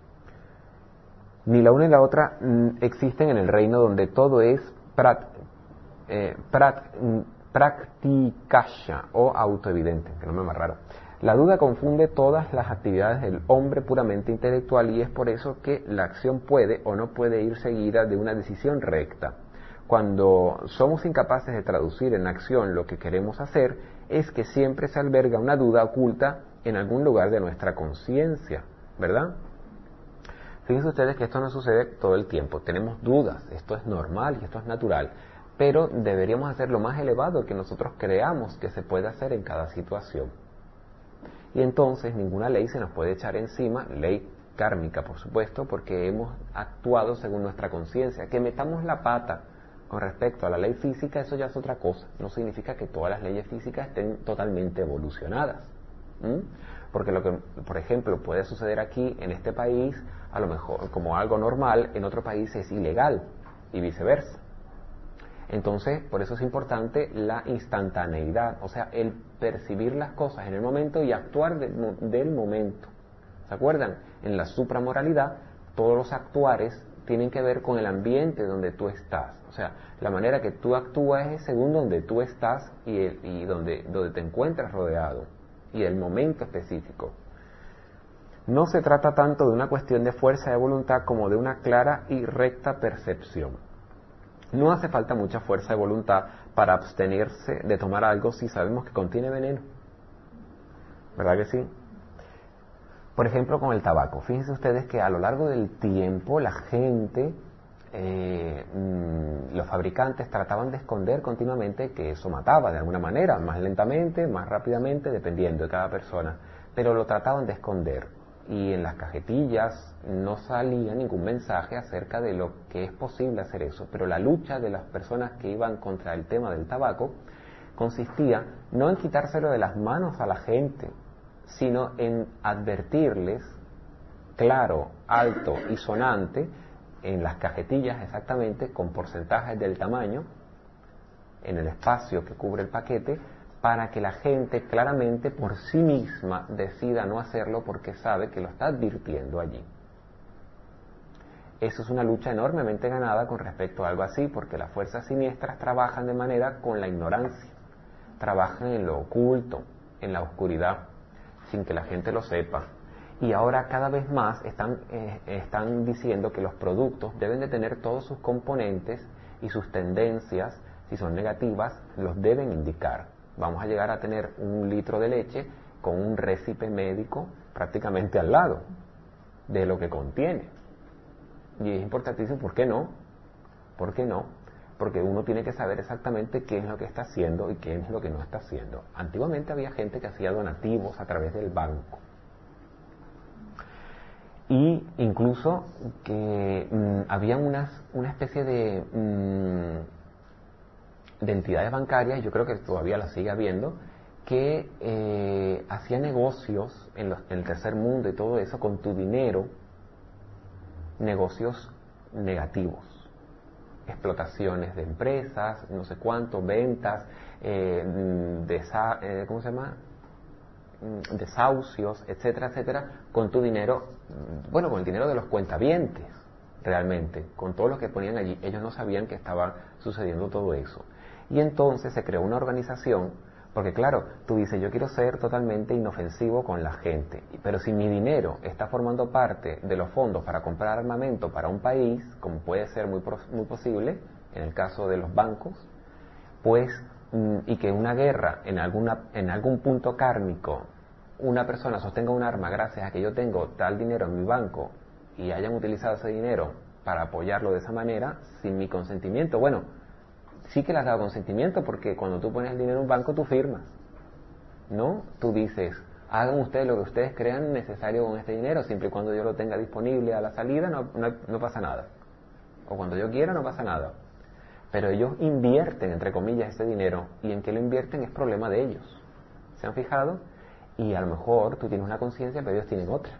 A: Ni la una ni la otra mm, existen en el reino donde todo es prat, eh, prat, mm, praktikasya o autoevidente, que no me más raro. La duda confunde todas las actividades del hombre puramente intelectual y es por eso que la acción puede o no puede ir seguida de una decisión recta. Cuando somos incapaces de traducir en acción lo que queremos hacer, es que siempre se alberga una duda oculta en algún lugar de nuestra conciencia, ¿verdad? Fíjense ustedes que esto no sucede todo el tiempo. Tenemos dudas, esto es normal y esto es natural, pero deberíamos hacer lo más elevado que nosotros creamos que se puede hacer en cada situación. Y entonces ninguna ley se nos puede echar encima, ley kármica por supuesto, porque hemos actuado según nuestra conciencia. Que metamos la pata con respecto a la ley física, eso ya es otra cosa. No significa que todas las leyes físicas estén totalmente evolucionadas. ¿Mm? Porque lo que, por ejemplo, puede suceder aquí en este país, a lo mejor como algo normal, en otro país es ilegal y viceversa. Entonces, por eso es importante la instantaneidad, o sea, el percibir las cosas en el momento y actuar de, del momento. ¿Se acuerdan? En la supramoralidad, todos los actuares tienen que ver con el ambiente donde tú estás. O sea, la manera que tú actúas es según donde tú estás y, el, y donde, donde te encuentras rodeado, y el momento específico. No se trata tanto de una cuestión de fuerza de voluntad como de una clara y recta percepción. No hace falta mucha fuerza de voluntad para abstenerse de tomar algo si sabemos que contiene veneno. ¿Verdad que sí? Por ejemplo, con el tabaco. Fíjense ustedes que a lo largo del tiempo la gente, eh, mmm, los fabricantes trataban de esconder continuamente que eso mataba de alguna manera, más lentamente, más rápidamente, dependiendo de cada persona. Pero lo trataban de esconder. Y en las cajetillas no salía ningún mensaje acerca de lo que es posible hacer eso. Pero la lucha de las personas que iban contra el tema del tabaco consistía no en quitárselo de las manos a la gente, sino en advertirles claro, alto y sonante en las cajetillas exactamente, con porcentajes del tamaño en el espacio que cubre el paquete, para que la gente claramente por sí misma decida no hacerlo porque sabe que lo está advirtiendo allí. Eso es una lucha enormemente ganada con respecto a algo así, porque las fuerzas siniestras trabajan de manera con la ignorancia, trabajan en lo oculto, en la oscuridad, sin que la gente lo sepa. Y ahora cada vez más están, eh, están diciendo que los productos deben de tener todos sus componentes y sus tendencias, si son negativas, los deben indicar. Vamos a llegar a tener un litro de leche con un récipe médico prácticamente al lado de lo que contiene. Y es importantísimo, ¿por qué no? ¿Por qué no? Porque uno tiene que saber exactamente qué es lo que está haciendo y qué es lo que no está haciendo. Antiguamente había gente que hacía donativos a través del banco. Y incluso que mmm, había unas, una especie de, mmm, de entidades bancarias, yo creo que todavía las sigue habiendo, que eh, hacían negocios en, los, en el tercer mundo y todo eso con tu dinero, negocios negativos, explotaciones de empresas, no sé cuánto, ventas, eh, desa, eh, ¿cómo se llama? desahucios, etcétera, etcétera, con tu dinero, bueno, con el dinero de los cuentavientes, realmente, con todo lo que ponían allí. Ellos no sabían que estaba sucediendo todo eso. Y entonces se creó una organización, porque claro, tú dices, yo quiero ser totalmente inofensivo con la gente, pero si mi dinero está formando parte de los fondos para comprar armamento para un país, como puede ser muy, muy posible, en el caso de los bancos, pues, y que una guerra en, alguna, en algún punto kármico, una persona sostenga un arma gracias a que yo tengo tal dinero en mi banco y hayan utilizado ese dinero para apoyarlo de esa manera, sin mi consentimiento. Bueno, sí que le has dado consentimiento, porque cuando tú pones el dinero en un banco tú firmas, ¿no? Tú dices, hagan ustedes lo que ustedes crean necesario con este dinero, siempre y cuando yo lo tenga disponible a la salida, no, no, no pasa nada. O cuando yo quiera, no pasa nada. pero ellos invierten, entre comillas, ese dinero, y en qué lo invierten es problema de ellos. ¿Se han fijado? Y a lo mejor tú tienes una conciencia, pero ellos tienen otra.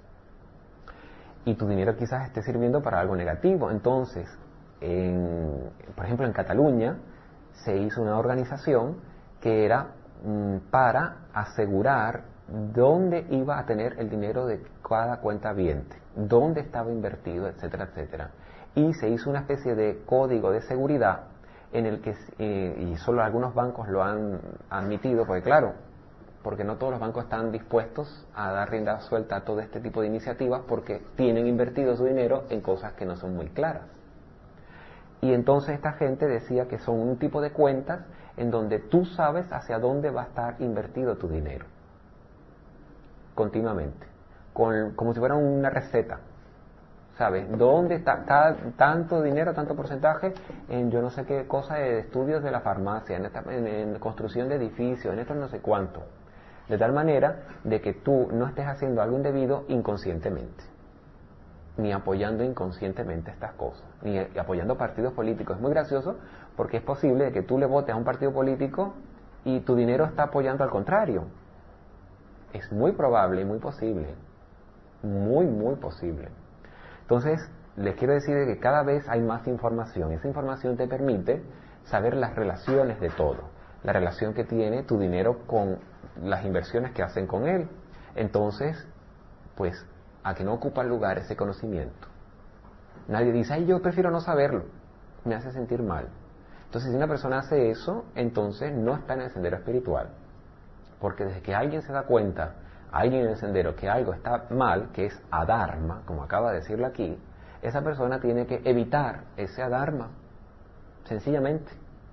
A: Y tu dinero quizás esté sirviendo para algo negativo. Entonces, en, por ejemplo, en Cataluña se hizo una organización que era mm, para asegurar dónde iba a tener el dinero de cada cuentaviente, dónde estaba invertido, etcétera, etcétera. Y se hizo una especie de código de seguridad en el que, eh, y solo algunos bancos lo han admitido, porque claro, porque no todos los bancos están dispuestos a dar rienda suelta a todo este tipo de iniciativas porque tienen invertido su dinero en cosas que no son muy claras. Y entonces esta gente decía que son un tipo de cuentas en donde tú sabes hacia dónde va a estar invertido tu dinero. Continuamente. Con, como si fuera una receta. ¿Sabes? ¿Dónde está cada, tanto dinero, tanto porcentaje en yo no sé qué cosa de estudios de la farmacia, en, esta, en, en construcción de edificios, en esto no sé cuánto? De tal manera de que tú no estés haciendo algo indebido inconscientemente, ni apoyando inconscientemente estas cosas, ni apoyando partidos políticos. Es muy gracioso porque es posible que tú le votes a un partido político y tu dinero está apoyando al contrario. Es muy probable y muy posible. Muy, muy posible. Entonces, les quiero decir que cada vez hay más información. Esa información te permite saber las relaciones de todo. La relación que tiene tu dinero con las inversiones que hacen con él. Entonces, pues, a que no ocupa lugar ese conocimiento. Nadie dice, ay, yo prefiero no saberlo. Me hace sentir mal. Entonces, si una persona hace eso, entonces no está en el sendero espiritual. Porque desde que alguien se da cuenta, alguien en el sendero, que algo está mal, que es adharma, como acaba de decirlo aquí, esa persona tiene que evitar ese adharma, sencillamente.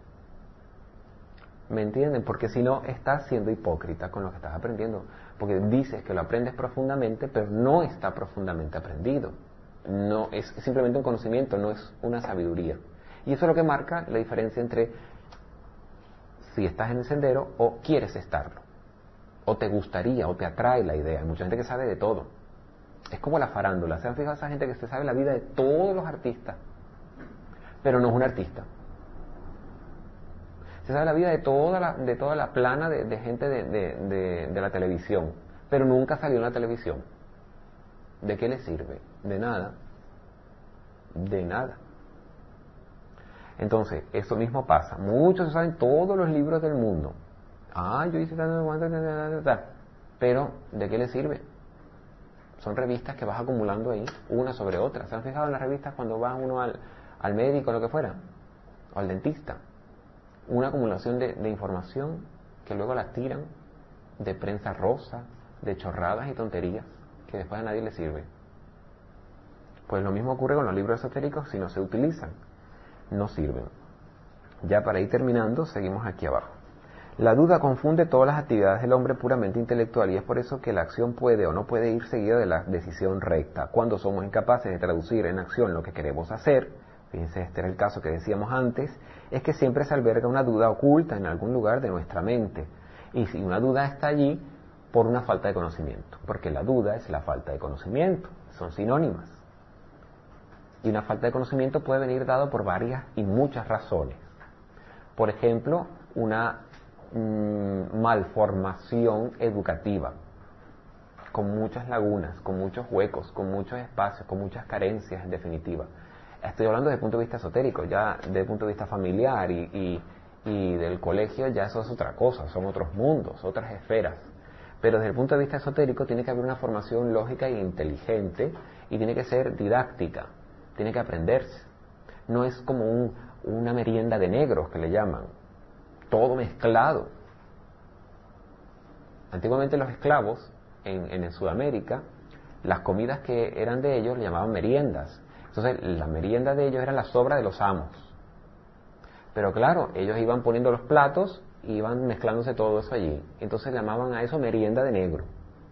A: ¿Me entienden? Porque si no, estás siendo hipócrita con lo que estás aprendiendo. Porque dices que lo aprendes profundamente, pero no está profundamente aprendido. No, es simplemente un conocimiento, no es una sabiduría. Y eso es lo que marca la diferencia entre si estás en el sendero o quieres estarlo. O te gustaría, o te atrae la idea. Hay mucha gente que sabe de todo. Es como la farándula. ¿Se han fijado esa gente que se sabe la vida de todos los artistas? Pero no es un artista. Se sabe la vida de toda la, de toda la plana de, de gente de, de, de, de la televisión, pero nunca salió en la televisión. ¿De qué le sirve? De nada. De nada. Entonces, eso mismo pasa. Muchos saben todos los libros del mundo. Ah, yo hice tanto, pero ¿de qué le sirve? Son revistas que vas acumulando ahí, una sobre otra. ¿Se han fijado en las revistas cuando va uno al, al médico o lo que fuera? O al dentista. Una acumulación de, de información que luego la tiran de prensa rosa, de chorradas y tonterías que después a nadie le sirve. Pues lo mismo ocurre con los libros esotéricos si no se utilizan, no sirven. Ya para ir terminando, seguimos aquí abajo. La duda confunde todas las actividades del hombre puramente intelectual y es por eso que la acción puede o no puede ir seguida de la decisión recta. Cuando somos incapaces de traducir en acción lo que queremos hacer, fíjense, este era el caso que decíamos antes, es que siempre se alberga una duda oculta en algún lugar de nuestra mente. Y si una duda está allí, por una falta de conocimiento, porque la duda es la falta de conocimiento, son sinónimas. Y una falta de conocimiento puede venir dado por varias y muchas razones. Por ejemplo, una mmm, malformación educativa, con muchas lagunas, con muchos huecos, con muchos espacios, con muchas carencias en definitiva. Estoy hablando desde el punto de vista esotérico, ya desde el punto de vista familiar y, y, y del colegio ya eso es otra cosa, son otros mundos, otras esferas. Pero desde el punto de vista esotérico tiene que haber una formación lógica e inteligente y tiene que ser didáctica, tiene que aprenderse. No es como un, una merienda de negros que le llaman, todo mezclado. Antiguamente los esclavos en, en Sudamérica, las comidas que eran de ellos le llamaban meriendas. Entonces, la merienda de ellos era la sobra de los amos. Pero claro, ellos iban poniendo los platos y iban mezclándose todo eso allí. Entonces llamaban a eso merienda de negro.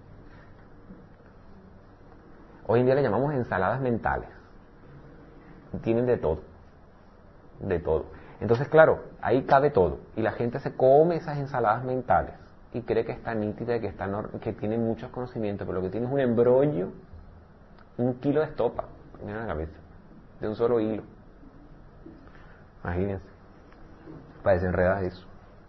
A: Hoy en día le llamamos ensaladas mentales. Tienen de todo. De todo. Entonces, claro, ahí cabe todo. Y la gente se come esas ensaladas mentales y cree que está nítida, que, está no, que tiene muchos conocimientos, pero lo que tiene es un embrollo, un kilo de estopa en la cabeza, de un solo hilo. Imagínense. Parece enredadizo.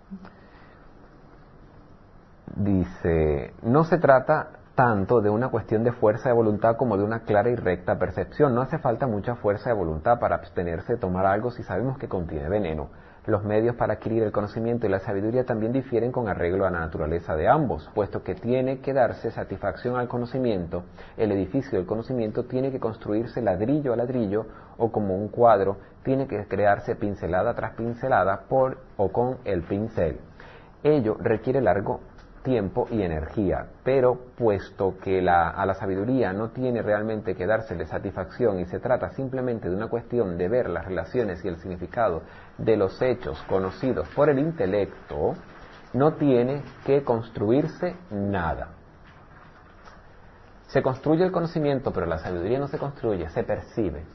A: Dice, no se trata tanto de una cuestión de fuerza de voluntad como de una clara y recta percepción. No hace falta mucha fuerza de voluntad para abstenerse de tomar algo si sabemos que contiene veneno. Los medios para adquirir el conocimiento y la sabiduría también difieren con arreglo a la naturaleza de ambos, puesto que tiene que darse satisfacción al conocimiento. El edificio del conocimiento tiene que construirse ladrillo a ladrillo o como un cuadro, tiene que crearse pincelada tras pincelada por o con el pincel. Ello requiere largo tiempo y energía, pero puesto que la, a la sabiduría no tiene realmente que dársele satisfacción y se trata simplemente de una cuestión de ver las relaciones y el significado de los hechos conocidos por el intelecto, no tiene que construirse nada. Se construye el conocimiento, pero la sabiduría no se construye, se percibe.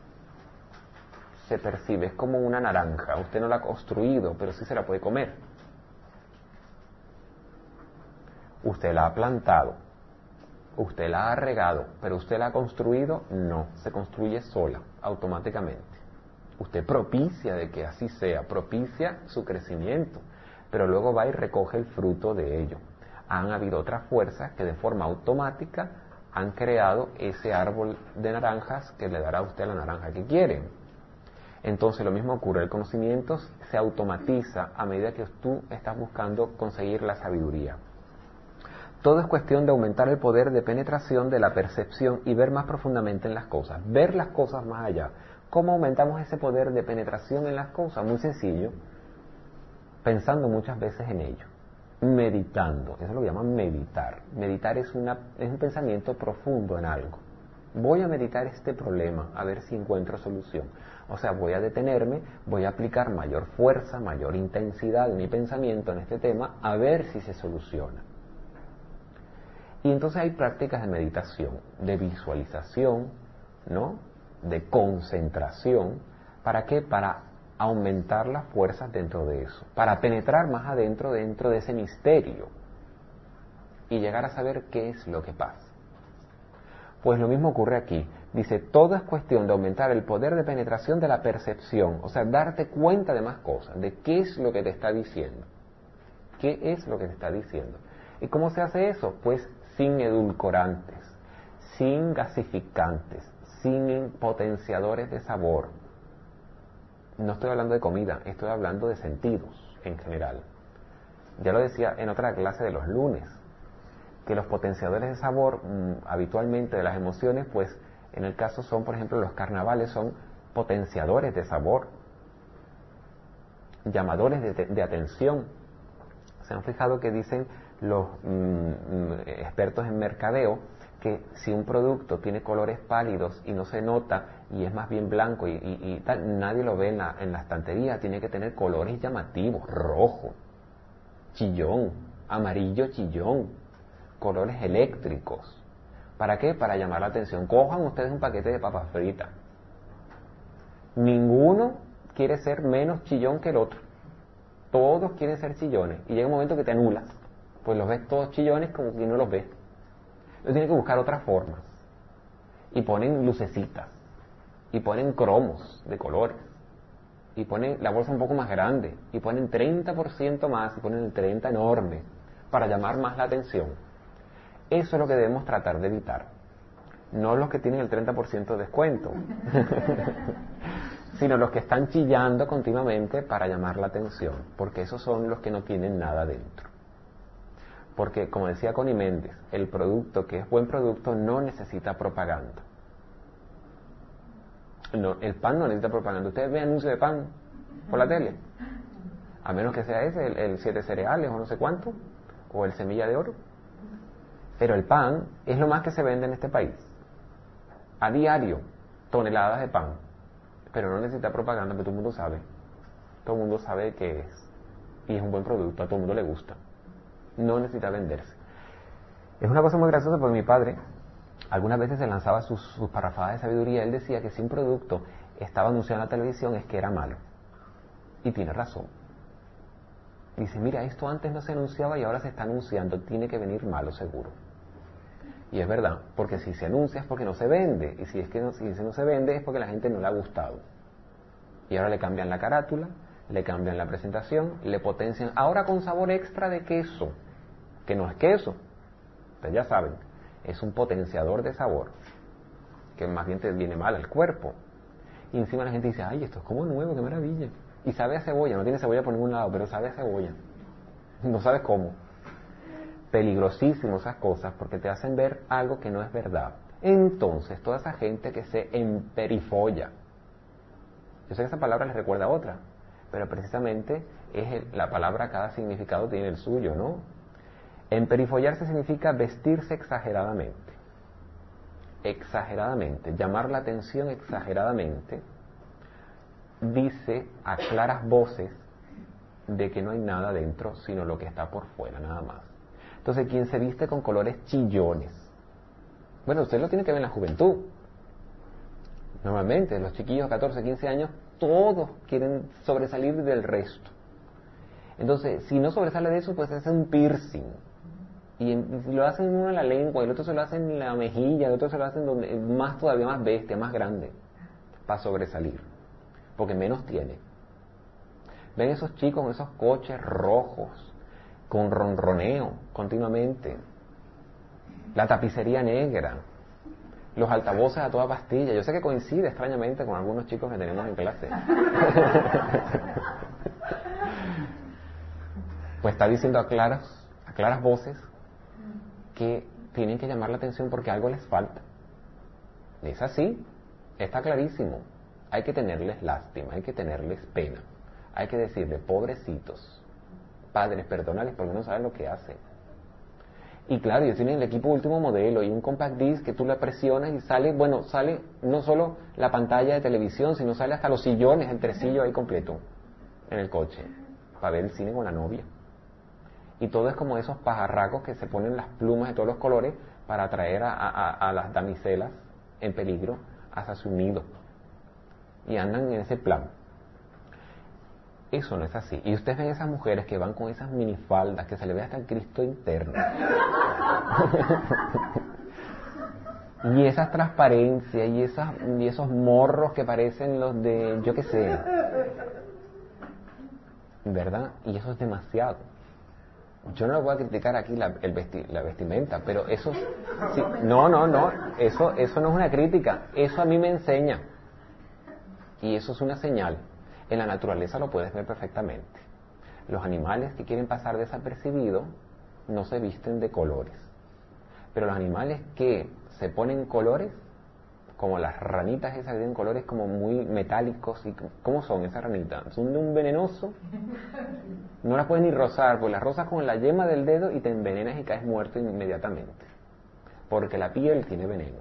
A: Se percibe, es como una naranja, usted no la ha construido, pero sí se la puede comer. Usted la ha plantado, usted la ha regado, pero usted la ha construido, no, se construye sola, automáticamente. Usted propicia de que así sea, propicia su crecimiento, pero luego va y recoge el fruto de ello. Han habido otras fuerzas que de forma automática han creado ese árbol de naranjas que le dará a usted la naranja que quiere. Entonces lo mismo ocurre, el conocimiento se automatiza a medida que tú estás buscando conseguir la sabiduría. Todo es cuestión de aumentar el poder de penetración de la percepción y ver más profundamente en las cosas, ver las cosas más allá. ¿Cómo aumentamos ese poder de penetración en las cosas? Muy sencillo, pensando muchas veces en ello, meditando, eso lo llaman meditar. Meditar es, una, es un pensamiento profundo en algo. Voy a meditar este problema, a ver si encuentro solución. O sea, voy a detenerme, voy a aplicar mayor fuerza, mayor intensidad en mi pensamiento en este tema, a ver si se soluciona. Y entonces hay prácticas de meditación, de visualización, ¿no? De concentración. ¿Para qué? Para aumentar las fuerzas dentro de eso, para penetrar más adentro dentro de ese misterio y llegar a saber qué es lo que pasa. Pues lo mismo ocurre aquí. Dice, todo es cuestión de aumentar el poder de penetración de la percepción, o sea, darte cuenta de más cosas, de qué es lo que te está diciendo. ¿Qué es lo que te está diciendo? ¿Y cómo se hace eso? Pues sin edulcorantes, sin gasificantes, sin potenciadores de sabor. No estoy hablando de comida, estoy hablando de sentidos en general. Ya lo decía en otra clase de los lunes, que los potenciadores de sabor mmm, habitualmente de las emociones, pues en el caso son, por ejemplo, los carnavales son potenciadores de sabor, llamadores de, de atención. Se han fijado que dicen los mmm, expertos en mercadeo que si un producto tiene colores pálidos y no se nota y es más bien blanco y, y, y tal, nadie lo ve en la, en la estantería, tiene que tener colores llamativos, rojo, chillón, amarillo chillón, colores eléctricos. ¿Para qué? Para llamar la atención. Cojan ustedes un paquete de papas fritas. Ninguno quiere ser menos chillón que el otro. Todos quieren ser chillones. Y llega un momento que te anulas. Pues los ves todos chillones como que no los ves. Entonces tienen que buscar otras formas. Y ponen lucecitas. Y ponen cromos de colores. Y ponen la bolsa un poco más grande. Y ponen treinta por ciento más. Y ponen el treinta por ciento enorme. Para llamar más la atención. Eso es lo que debemos tratar de evitar. No los que tienen el treinta por ciento de descuento. Sino los que están chillando continuamente para llamar la atención. Porque esos son los que no tienen nada dentro. Porque, como decía Connie Méndez, el producto que es buen producto no necesita propaganda. No, el pan no necesita propaganda. ¿Ustedes ven anuncios de pan por la tele? A menos que sea ese, el, el siete cereales o no sé cuánto, o el semilla de oro. Pero el pan es lo más que se vende en este país. A diario, toneladas de pan. Pero no necesita propaganda, porque todo el mundo sabe. Todo el mundo sabe qué es. Y es un buen producto, a todo el mundo le gusta. No necesita venderse. Es una cosa muy graciosa porque mi padre algunas veces se lanzaba sus, sus parrafadas de sabiduría. Él decía que si un producto estaba anunciado en la televisión es que era malo. Y tiene razón. Dice, mira, esto antes no se anunciaba y ahora se está anunciando. Tiene que venir malo seguro. Y es verdad, porque si se anuncia es porque no se vende. Y si es que no, si no se vende es porque a la gente no le ha gustado. Y ahora le cambian la carátula, le cambian la presentación, le potencian, ahora con sabor extra de queso, que no es queso, ustedes ya saben, es un potenciador de sabor, que más bien te viene mal al cuerpo. Y encima la gente dice, ay, esto es como nuevo, qué maravilla. Y sabe a cebolla, no tiene cebolla por ningún lado, pero sabe a cebolla. No sabes cómo. Peligrosísimo esas cosas, porque te hacen ver algo que no es verdad. Entonces, toda esa gente que se emperifolla, yo sé que esa palabra les recuerda a otra, pero precisamente es el, la palabra, cada significado tiene el suyo, ¿no? Emperifollarse significa vestirse exageradamente. Exageradamente, llamar la atención exageradamente, dice a claras voces de que no hay nada dentro, sino lo que está por fuera, nada más. Entonces, quien se viste con colores chillones, bueno, usted lo tiene que ver en la juventud. Normalmente, los chiquillos de catorce, quince años, todos quieren sobresalir del resto. Entonces, si no sobresale de eso, pues es un piercing. Y, en, y lo hacen uno en la lengua, y el otro se lo hacen en la mejilla, el otro se lo hacen donde, más todavía más bestia, más grande, para sobresalir, porque menos tiene. Ven esos chicos con esos coches rojos, con ronroneo continuamente, la tapicería negra, los altavoces a toda pastilla. Yo sé que coincide extrañamente con algunos chicos que tenemos en clase. Pues está diciendo a claras, a claras voces que tienen que llamar la atención porque algo les falta. Es así, está clarísimo. Hay que tenerles lástima, hay que tenerles pena. Hay que decirle, pobrecitos, padres, perdónales porque no saben lo que hacen. Y claro, ellos tienen el equipo último modelo y un compact disc que tú le presionas y sale, bueno, sale no solo la pantalla de televisión, sino sale hasta los sillones, el tresillo ahí completo en el coche, para ver el cine con la novia. Y todo es como esos pajarracos que se ponen las plumas de todos los colores para atraer a, a, a las damiselas en peligro hacia su nido. Y andan en ese plan. Eso no es así. Y ustedes ven esas mujeres que van con esas minifaldas, que se le ve hasta el Cristo interno. Y esas transparencias y, esas, y esos morros que parecen los de, yo qué sé. ¿Verdad? Y eso es demasiado. Yo no le voy a criticar aquí la, el vesti, la vestimenta, pero eso... Sí, no, no, no. Eso, eso no es una crítica. Eso a mí me enseña. Y eso es una señal. En la naturaleza lo puedes ver perfectamente. Los animales que quieren pasar desapercibidos no se visten de colores. Pero los animales que se ponen colores, como las ranitas esas que tienen colores como muy metálicos, y ¿cómo son esas ranitas? Son de un venenoso. No las puedes ni rozar, pues las rozas con la yema del dedo y te envenenas y caes muerto inmediatamente. Porque la piel tiene veneno.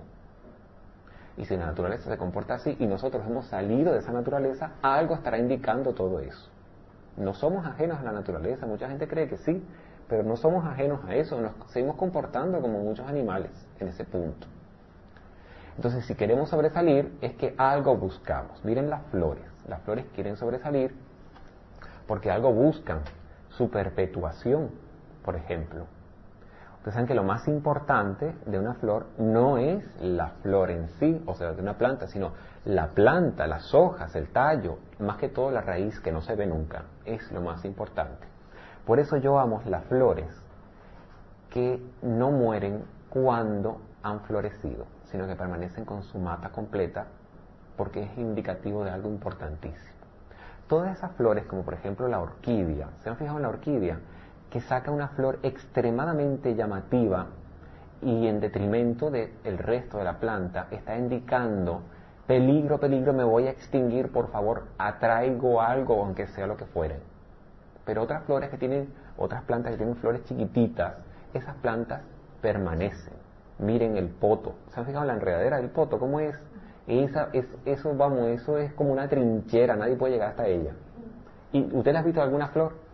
A: Y si la naturaleza se comporta así y nosotros hemos salido de esa naturaleza, algo estará indicando todo eso. No somos ajenos a la naturaleza, mucha gente cree que sí, pero no somos ajenos a eso, nos seguimos comportando como muchos animales en ese punto. Entonces, si queremos sobresalir, es que algo buscamos. Miren las flores, las flores quieren sobresalir porque algo buscan, su perpetuación, por ejemplo. Ustedes saben que lo más importante de una flor no es la flor en sí, o sea, de una planta, sino la planta, las hojas, el tallo, más que todo la raíz que no se ve nunca, es lo más importante. Por eso yo amo las flores que no mueren cuando han florecido, sino que permanecen con su mata completa, porque es indicativo de algo importantísimo. Todas esas flores, como por ejemplo la orquídea, ¿se han fijado en la orquídea? Que saca una flor extremadamente llamativa y en detrimento del resto de la planta, está indicando peligro, peligro, me voy a extinguir, por favor, atraigo algo, aunque sea lo que fuere. Pero otras flores que tienen, otras plantas que tienen flores chiquititas, esas plantas permanecen. Miren el poto, ¿se han fijado en la enredadera del poto? ¿Cómo es? Esa, es eso, vamos, eso es como una trinchera, nadie puede llegar hasta ella. ¿Y usted ha visto alguna flor?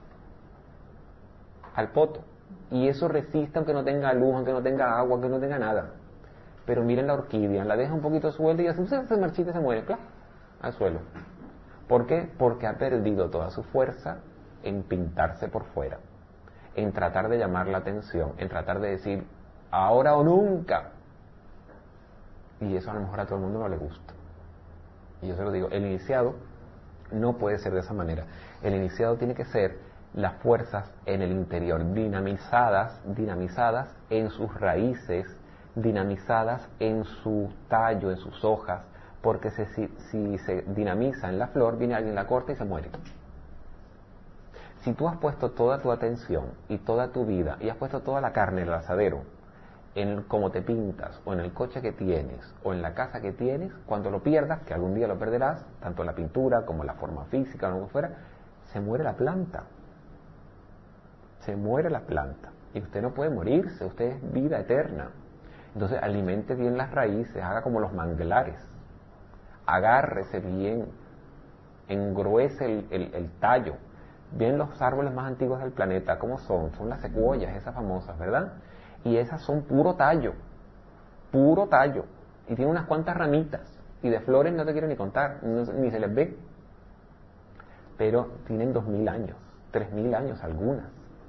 A: Al poto, y eso resiste aunque no tenga luz, aunque no tenga agua, aunque no tenga nada. Pero miren la orquídea, la deja un poquito suelta y así se marchita y se muere, claro, al suelo. ¿Por qué? Porque ha perdido toda su fuerza en pintarse por fuera, en tratar de llamar la atención, en tratar de decir ahora o nunca. Y eso a lo mejor a todo el mundo no le gusta. Y yo se lo digo, el iniciado No puede ser de esa manera. El iniciado tiene que ser las fuerzas en el interior, dinamizadas, dinamizadas en sus raíces, dinamizadas en su tallo, en sus hojas, porque se, si, si se dinamiza en la flor, viene alguien, la corta y se muere. Si tú has puesto toda tu atención y toda tu vida, y has puesto toda la carne en el asadero, en cómo te pintas, o en el coche que tienes, o en la casa que tienes, cuando lo pierdas, que algún día lo perderás, tanto la pintura como la forma física o lo que fuera, se muere la planta. Se muere la planta. Y usted no puede morirse, usted es vida eterna. Entonces alimente bien las raíces, haga como los manglares, agárrese bien, engruese el, el, el tallo. Bien los árboles más antiguos del planeta, ¿cómo son? Son las secuoyas, esas famosas, ¿verdad? Y esas son puro tallo, puro tallo. Y tienen unas cuantas ramitas. Y de flores no te quiero ni contar, no, ni se les ve. Pero tienen dos mil años, tres mil años algunas.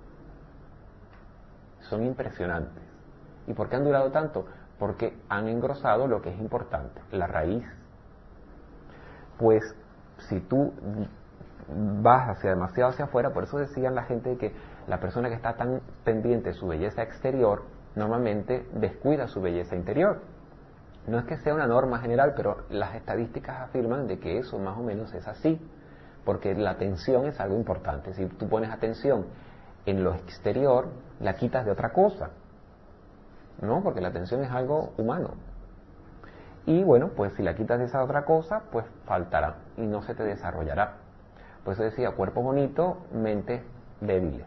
A: Son impresionantes. ¿Y por qué han durado tanto? Porque han engrosado lo que es importante, la raíz. Pues si tú vas hacia demasiado hacia afuera, por eso decían la gente que la persona que está tan pendiente de su belleza exterior normalmente descuida su belleza interior. No es que sea una norma general, pero las estadísticas afirman de que eso más o menos es así, porque la atención es algo importante. Si tú pones atención en lo exterior, la quitas de otra cosa, ¿no? Porque la atención es algo humano. Y bueno, pues si la quitas de esa otra cosa, pues faltará y no se te desarrollará. Por eso decía, cuerpo bonito, mentes débiles.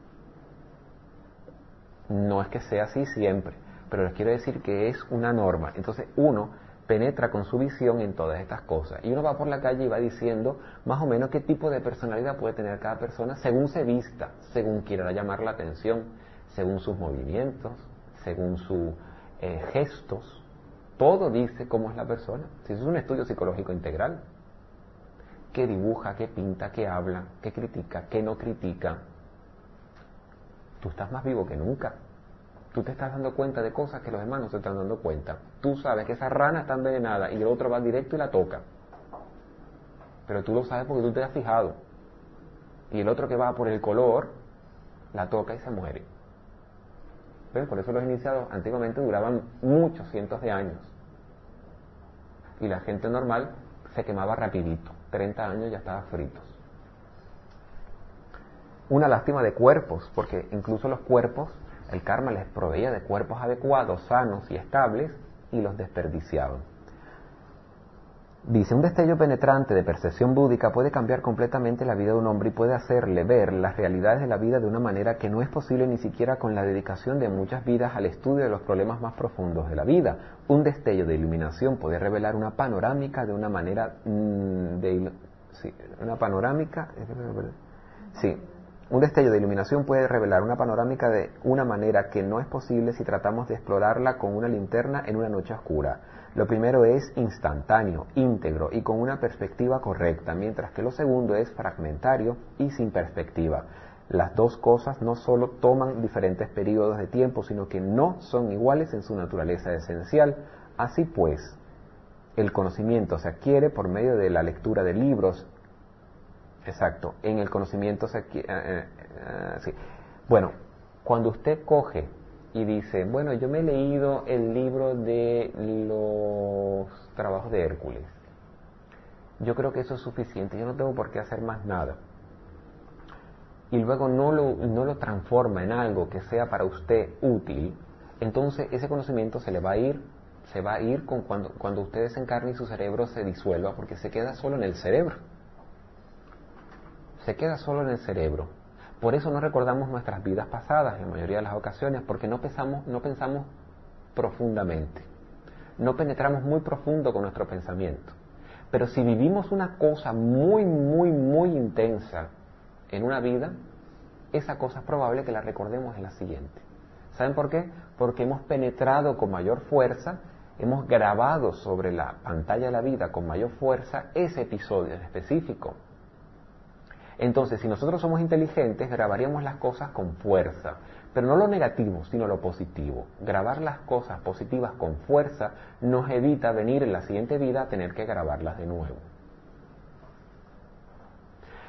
A: No es que sea así siempre, pero les quiero decir que es una norma. Entonces uno penetra con su visión en todas estas cosas. Y uno va por la calle y va diciendo más o menos qué tipo de personalidad puede tener cada persona según se vista, según quiera llamar la atención, según sus movimientos, según sus eh, gestos. Todo dice cómo es la persona. Si eso es un estudio psicológico integral. Qué dibuja, qué pinta, qué habla, qué critica, qué no critica. Tú estás más vivo que nunca. Tú te estás dando cuenta de cosas que los demás no se están dando cuenta. Tú sabes que esa rana está envenenada y el otro va directo y la toca. Pero tú lo sabes porque tú te has fijado. Y el otro que va por el color, la toca y se muere. ¿Ves? Por eso los iniciados antiguamente duraban muchos cientos de años. Y la gente normal se quemaba rapidito. treinta años ya estaba fritos. Una lástima de cuerpos, porque incluso los cuerpos, el karma les proveía de cuerpos adecuados, sanos y estables, y los desperdiciaban. Dice, un destello penetrante de percepción búdica puede cambiar completamente la vida de un hombre y puede hacerle ver las realidades de la vida de una manera que no es posible ni siquiera con la dedicación de muchas vidas al estudio de los problemas más profundos de la vida. Un destello de iluminación puede revelar una panorámica de una manera mmm, de sí, una panorámica sí, un destello de iluminación puede revelar una panorámica de una manera que no es posible si tratamos de explorarla con una linterna en una noche oscura. Lo primero es instantáneo, íntegro y con una perspectiva correcta, mientras que lo segundo es fragmentario y sin perspectiva. Las dos cosas no solo toman diferentes periodos de tiempo, sino que no son iguales en su naturaleza esencial. Así pues, el conocimiento se adquiere por medio de la lectura de libros. Exacto, en el conocimiento se adquiere... Eh, eh, sí. Bueno, cuando usted coge y dice, bueno, yo me he leído el libro de los trabajos de Hércules, yo creo que eso es suficiente, yo no tengo por qué hacer más nada, y luego no lo, no lo transforma en algo que sea para usted útil, entonces ese conocimiento se le va a ir, se va a ir con cuando, cuando usted desencarne y su cerebro se disuelva, porque se queda solo en el cerebro, se queda solo en el cerebro. Por eso no recordamos nuestras vidas pasadas en la mayoría de las ocasiones, porque no pensamos, no pensamos profundamente, no penetramos muy profundo con nuestro pensamiento. Pero si vivimos una cosa muy, muy, muy intensa en una vida, esa cosa es probable que la recordemos en la siguiente. ¿Saben por qué? Porque hemos penetrado con mayor fuerza, hemos grabado sobre la pantalla de la vida con mayor fuerza ese episodio en específico. Entonces, si nosotros somos inteligentes, grabaríamos las cosas con fuerza, pero no lo negativo, sino lo positivo. Grabar las cosas positivas con fuerza nos evita venir en la siguiente vida a tener que grabarlas de nuevo.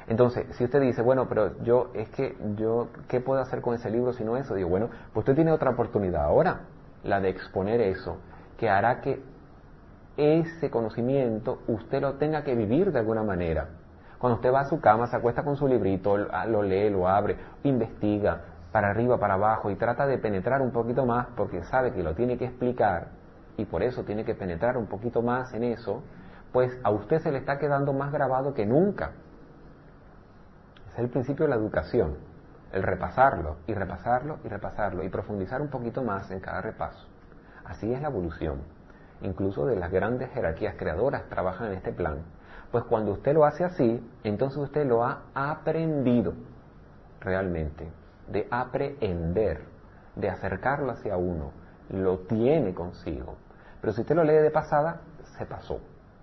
A: Entonces, si usted dice, bueno, pero yo, es que yo, ¿qué puedo hacer con ese libro si no eso? Digo, bueno, pues usted tiene otra oportunidad ahora, la de exponer eso, que hará que ese conocimiento usted lo tenga que vivir de alguna manera. Cuando usted va a su cama, se acuesta con su librito, lo lee, lo abre, investiga, para arriba, para abajo, y trata de penetrar un poquito más, porque sabe que lo tiene que explicar, y por eso tiene que penetrar un poquito más en eso, pues a usted se le está quedando más grabado que nunca. Es el principio de la educación, el repasarlo, y repasarlo, y repasarlo, y profundizar un poquito más en cada repaso. Así es la evolución. Incluso de las grandes jerarquías creadoras trabajan en este plan. Pues cuando usted lo hace así, entonces usted lo ha aprendido realmente, de aprehender, de acercarlo hacia uno, lo tiene consigo. Pero si usted lo lee de pasada, se pasó.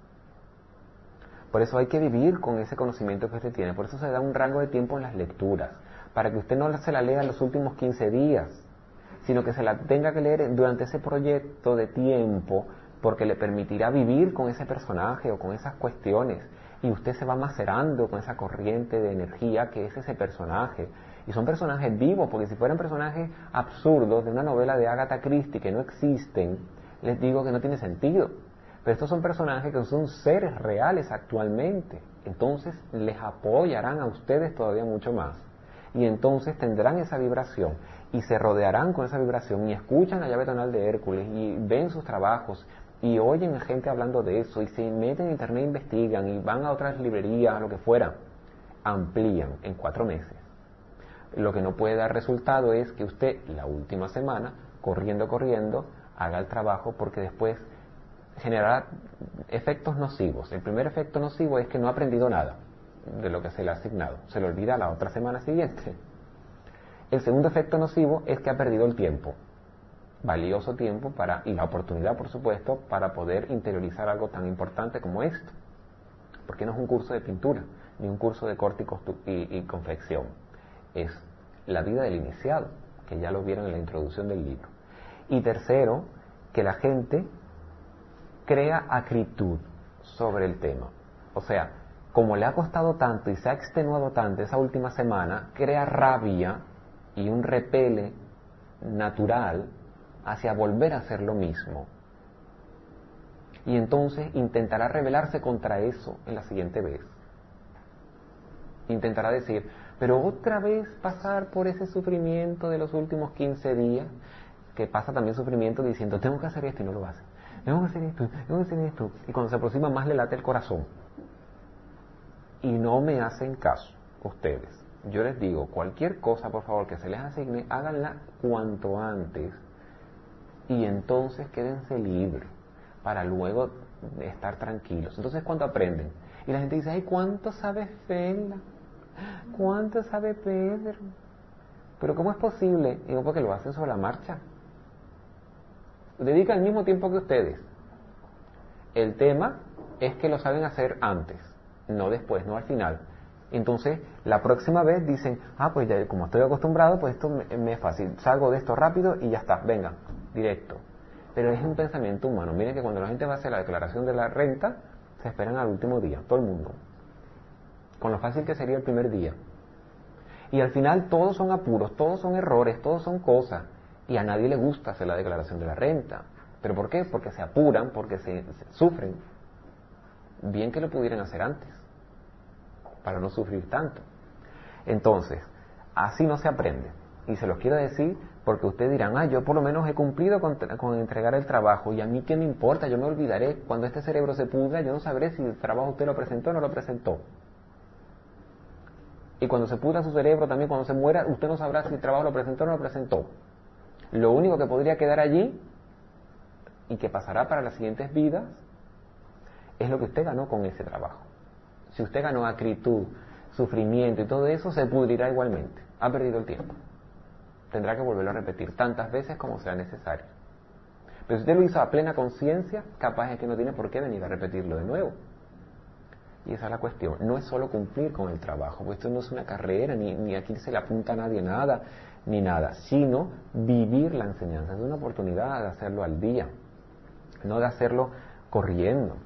A: Por eso hay que vivir con ese conocimiento que usted tiene. Por eso se da un rango de tiempo en las lecturas, para que usted no se la lea en los últimos quince días, sino que se la tenga que leer durante ese proyecto de tiempo, porque le permitirá vivir con ese personaje o con esas cuestiones, y usted se va macerando con esa corriente de energía que es ese personaje. Y son personajes vivos, porque si fueran personajes absurdos de una novela de Agatha Christie que no existen, les digo que no tiene sentido. Pero estos son personajes que son seres reales actualmente, entonces les apoyarán a ustedes todavía mucho más. Y entonces tendrán esa vibración y se rodearán con esa vibración y escuchan la llave tonal de Hércules y ven sus trabajos y oyen a gente hablando de eso y se meten en internet, investigan y van a otras librerías, a lo que fuera, amplían en cuatro meses. Lo que no puede dar resultado es que usted la última semana, corriendo, corriendo, haga el trabajo, porque después generará efectos nocivos. El primer efecto nocivo es que no ha aprendido nada de lo que se le ha asignado, se le olvida la otra semana siguiente. El segundo efecto nocivo es que ha perdido el tiempo, valioso tiempo para, y la oportunidad, por supuesto, para poder interiorizar algo tan importante como esto, porque no es un curso de pintura, ni un curso de corte y, costu- y, y confección, es la vida del iniciado, que ya lo vieron en la introducción del libro. Y tercero, que la gente crea acritud sobre el tema, o sea, como le ha costado tanto y se ha extenuado tanto esa última semana, crea rabia y un repele natural hacia volver a hacer lo mismo. Y entonces intentará rebelarse contra eso en la siguiente vez. Intentará decir, pero otra vez pasar por ese sufrimiento de los últimos quince días, que pasa también sufrimiento diciendo, tengo que hacer esto y no lo hace. Tengo que hacer esto, tengo que hacer esto. Y cuando se aproxima más le late el corazón. Y no me hacen caso ustedes. Yo les digo, cualquier cosa, por favor, que se les asigne, háganla cuanto antes. Y entonces quédense libres para luego estar tranquilos. Entonces, ¿cuánto aprenden? Y la gente dice, ay, ¿cuánto sabe Fela? ¿Cuánto sabe Pedro? Pero ¿cómo es posible? Digo, porque lo hacen sobre la marcha. Dedican el mismo tiempo que ustedes. El tema es que lo saben hacer antes, no después, no al final. Entonces, la próxima vez dicen, ah, pues ya como estoy acostumbrado, pues esto me, me es fácil. Salgo de esto rápido y ya está, venga, directo. Pero es un pensamiento humano. Miren que cuando la gente va a hacer la declaración de la renta, se esperan al último día, todo el mundo. Con lo fácil que sería el primer día. Y al final todos son apuros, todos son errores, todos son cosas. Y a nadie le gusta hacer la declaración de la renta. ¿Pero por qué? Porque se apuran, porque se, se sufren. Bien que lo pudieran hacer antes, para no sufrir tanto. Entonces, así no se aprende. Y se los quiero decir porque ustedes dirán, ah, yo por lo menos he cumplido con, con entregar el trabajo, y a mí qué me importa, yo me olvidaré. Cuando este cerebro se pudra, yo no sabré si el trabajo usted lo presentó o no lo presentó. Y cuando se pudra su cerebro, también cuando se muera, usted no sabrá si el trabajo lo presentó o no lo presentó. Lo único que podría quedar allí, y que pasará para las siguientes vidas, es lo que usted ganó con ese trabajo. Si usted ganó acritud, sufrimiento y todo eso, se pudrirá igualmente. Ha perdido el tiempo. Tendrá que volverlo a repetir tantas veces como sea necesario. Pero si usted lo hizo a plena conciencia, capaz es que no tiene por qué venir a repetirlo de nuevo. Y esa es la cuestión. No es solo cumplir con el trabajo, porque esto no es una carrera, ni, ni aquí se le apunta a nadie nada, ni nada, sino vivir la enseñanza. Es una oportunidad de hacerlo al día, no de hacerlo corriendo,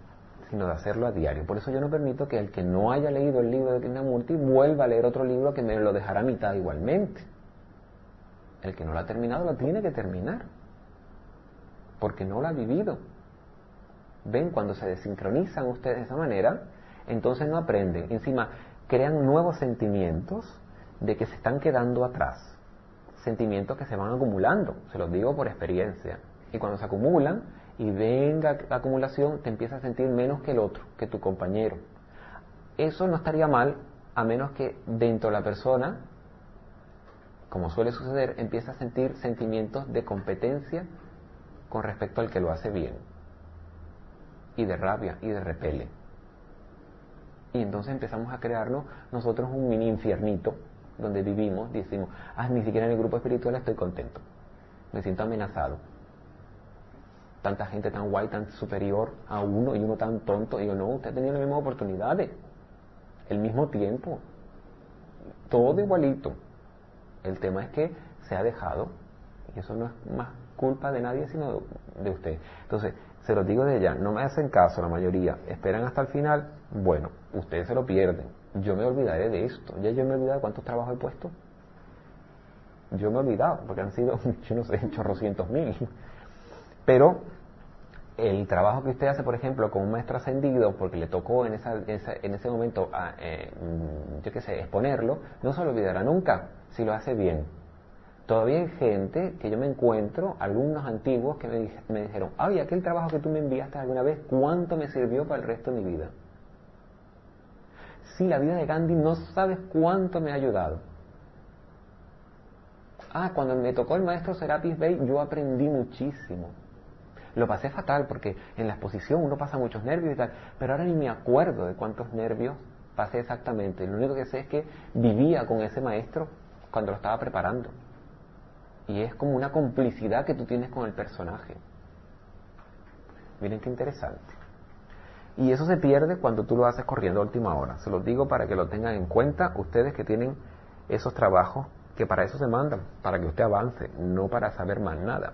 A: sino de hacerlo a diario. Por eso yo no permito que el que no haya leído el libro de Krishnamurti vuelva a leer otro libro que me lo dejará a mitad igualmente. El que no lo ha terminado lo tiene que terminar, porque no lo ha vivido. Ven, cuando se desincronizan ustedes de esa manera, entonces no aprenden. Encima, crean nuevos sentimientos de que se están quedando atrás. Sentimientos que se van acumulando, se los digo por experiencia. Y cuando se acumulan y venga la acumulación, te empiezas a sentir menos que el otro, que tu compañero. Eso no estaría mal, a menos que dentro de la persona, como suele suceder, empieza a sentir sentimientos de competencia con respecto al que lo hace bien, y de rabia y de repele. Y entonces empezamos a crearnos nosotros un mini infiernito donde vivimos, decimos, ah, ni siquiera en el grupo espiritual estoy contento, me siento amenazado. Tanta gente tan guay, tan superior a uno, y uno tan tonto. Y yo, no, usted ha tenido las mismas oportunidades, el mismo tiempo, todo igualito. El tema es que se ha dejado, y eso no es más culpa de nadie sino de usted. Entonces, se los digo de ya, no me hacen caso la mayoría, esperan hasta el final. Bueno, ustedes se lo pierden, yo me olvidaré de esto. Ya yo me he olvidado de cuántos trabajos he puesto. Yo me he olvidado, porque han sido, yo no sé, chorrocientos mil. Pero el trabajo que usted hace, por ejemplo, con un maestro ascendido, porque le tocó en, esa, esa, en ese momento, a, eh, yo qué sé, exponerlo, no se lo olvidará nunca si lo hace bien. Todavía hay gente que yo me encuentro, alumnos antiguos, que me, me dijeron, ay, aquel trabajo que tú me enviaste alguna vez, ¿cuánto me sirvió para el resto de mi vida? Sí, la vida de Gandhi no sabes cuánto me ha ayudado. Ah, cuando me tocó el maestro Serapis Bey, yo aprendí muchísimo. Lo pasé fatal porque en la exposición uno pasa muchos nervios y tal, pero ahora ni me acuerdo de cuántos nervios pasé exactamente. Lo único que sé es que vivía con ese maestro cuando lo estaba preparando. Y es como una complicidad que tú tienes con el personaje. Miren qué interesante. Y eso se pierde cuando tú lo haces corriendo a última hora. Se los digo para que lo tengan en cuenta ustedes que tienen esos trabajos, que para eso se mandan, para que usted avance, no para saber más nada.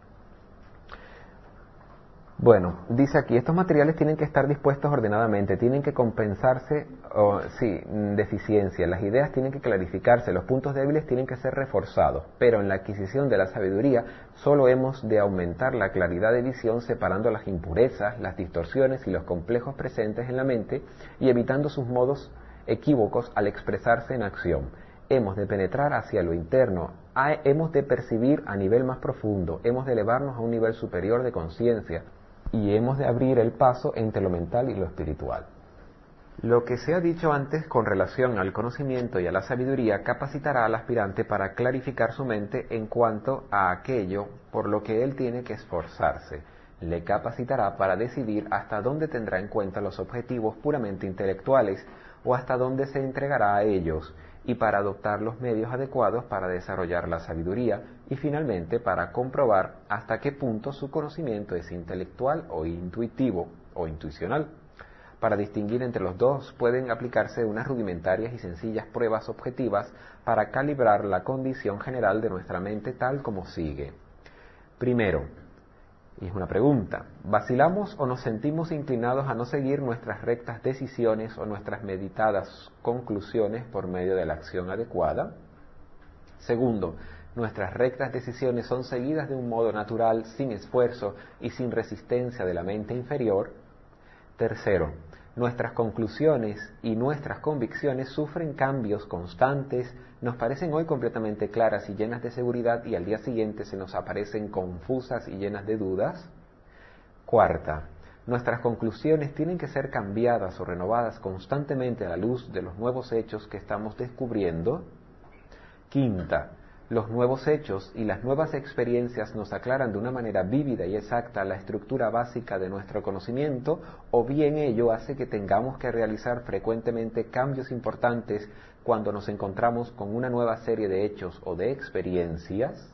A: Bueno, dice aquí, estos materiales tienen que estar dispuestos ordenadamente, tienen que compensarse, oh, sí, deficiencias, las ideas tienen que clarificarse, los puntos débiles tienen que ser reforzados, pero en la adquisición de la sabiduría solo hemos de aumentar la claridad de visión separando las impurezas, las distorsiones y los complejos presentes en la mente y evitando sus modos equívocos al expresarse en acción. Hemos de penetrar hacia lo interno, hemos de percibir a nivel más profundo, hemos de elevarnos a un nivel superior de conciencia, y hemos de abrir el paso entre lo mental y lo espiritual. Lo que se ha dicho antes con relación al conocimiento y a la sabiduría capacitará al aspirante para clarificar su mente en cuanto a aquello por lo que él tiene que esforzarse. Le capacitará para decidir hasta dónde tendrá en cuenta los objetivos puramente intelectuales o hasta dónde se entregará a ellos, y para adoptar los medios adecuados para desarrollar la sabiduría, y finalmente para comprobar hasta qué punto su conocimiento es intelectual o intuitivo o intuicional. Para distinguir entre los dos pueden aplicarse unas rudimentarias y sencillas pruebas objetivas para calibrar la condición general de nuestra mente tal como sigue. Primero, y es una pregunta, ¿vacilamos o nos sentimos inclinados a no seguir nuestras rectas decisiones o nuestras meditadas conclusiones por medio de la acción adecuada? Segundo, ¿nuestras rectas decisiones son seguidas de un modo natural, sin esfuerzo y sin resistencia de la mente inferior? Tercero, ¿nuestras conclusiones y nuestras convicciones sufren cambios constantes, nos parecen hoy completamente claras y llenas de seguridad y al día siguiente se nos aparecen confusas y llenas de dudas? Cuarta, ¿nuestras conclusiones tienen que ser cambiadas o renovadas constantemente a la luz de los nuevos hechos que estamos descubriendo? Quinta, los nuevos hechos y las nuevas experiencias nos aclaran de una manera vívida y exacta la estructura básica de nuestro conocimiento, o bien ello hace que tengamos que realizar frecuentemente cambios importantes cuando nos encontramos con una nueva serie de hechos o de experiencias.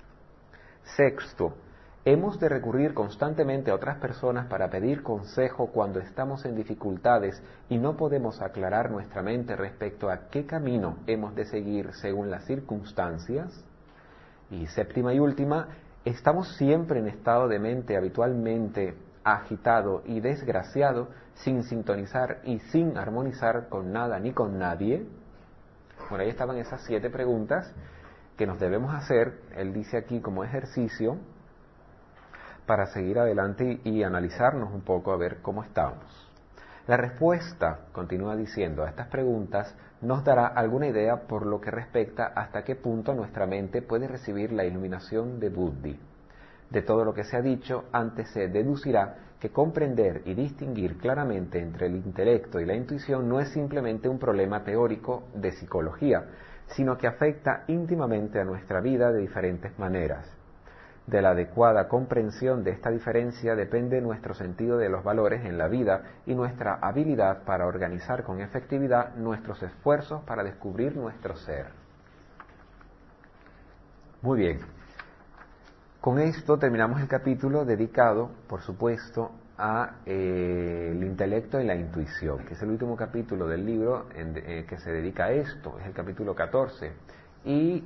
A: Sexto, ¿hemos de recurrir constantemente a otras personas para pedir consejo cuando estamos en dificultades y no podemos aclarar nuestra mente respecto a qué camino hemos de seguir según las circunstancias? Y séptima y última, ¿estamos siempre en estado de mente habitualmente agitado y desgraciado, sin sintonizar y sin armonizar con nada ni con nadie? Bueno, ahí estaban esas siete preguntas que nos debemos hacer, él dice aquí como ejercicio, para seguir adelante y, y analizarnos un poco a ver cómo estamos. La respuesta, continúa diciendo, a estas preguntas nos dará alguna idea por lo que respecta hasta qué punto nuestra mente puede recibir la iluminación de Buddhi. De todo lo que se ha dicho, antes se deducirá que comprender y distinguir claramente entre el intelecto y la intuición no es simplemente un problema teórico de psicología, sino que afecta íntimamente a nuestra vida de diferentes maneras. De la adecuada comprensión de esta diferencia depende nuestro sentido de los valores en la vida y nuestra habilidad para organizar con efectividad nuestros esfuerzos para descubrir nuestro ser. Muy bien. Con esto terminamos el capítulo dedicado, por supuesto, a eh, el intelecto y la intuición, que es el último capítulo del libro en, eh, que se dedica a esto, es el capítulo catorce. Y,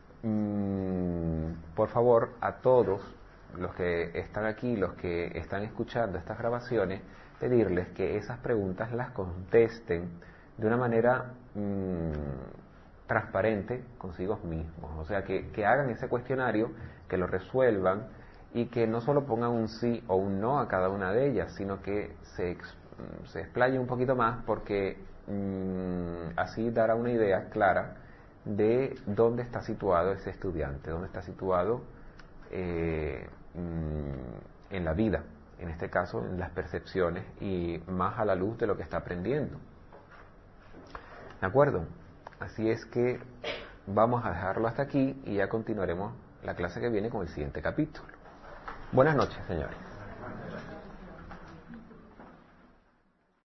A: mmm, por favor, a todos los que están aquí, los que están escuchando estas grabaciones, pedirles que esas preguntas las contesten de una manera mmm, transparente consigo mismos, o sea, que, que hagan ese cuestionario, que lo resuelvan y que no solo pongan un sí o un no a cada una de ellas, sino que se, se explayen un poquito más, porque mmm, así dará una idea clara de dónde está situado ese estudiante, dónde está situado eh, mmm, en la vida, en este caso en las percepciones y más a la luz de lo que está aprendiendo. ¿De acuerdo? Así es que vamos a dejarlo hasta aquí y ya continuaremos la clase que viene con el siguiente capítulo. Buenas noches, señores.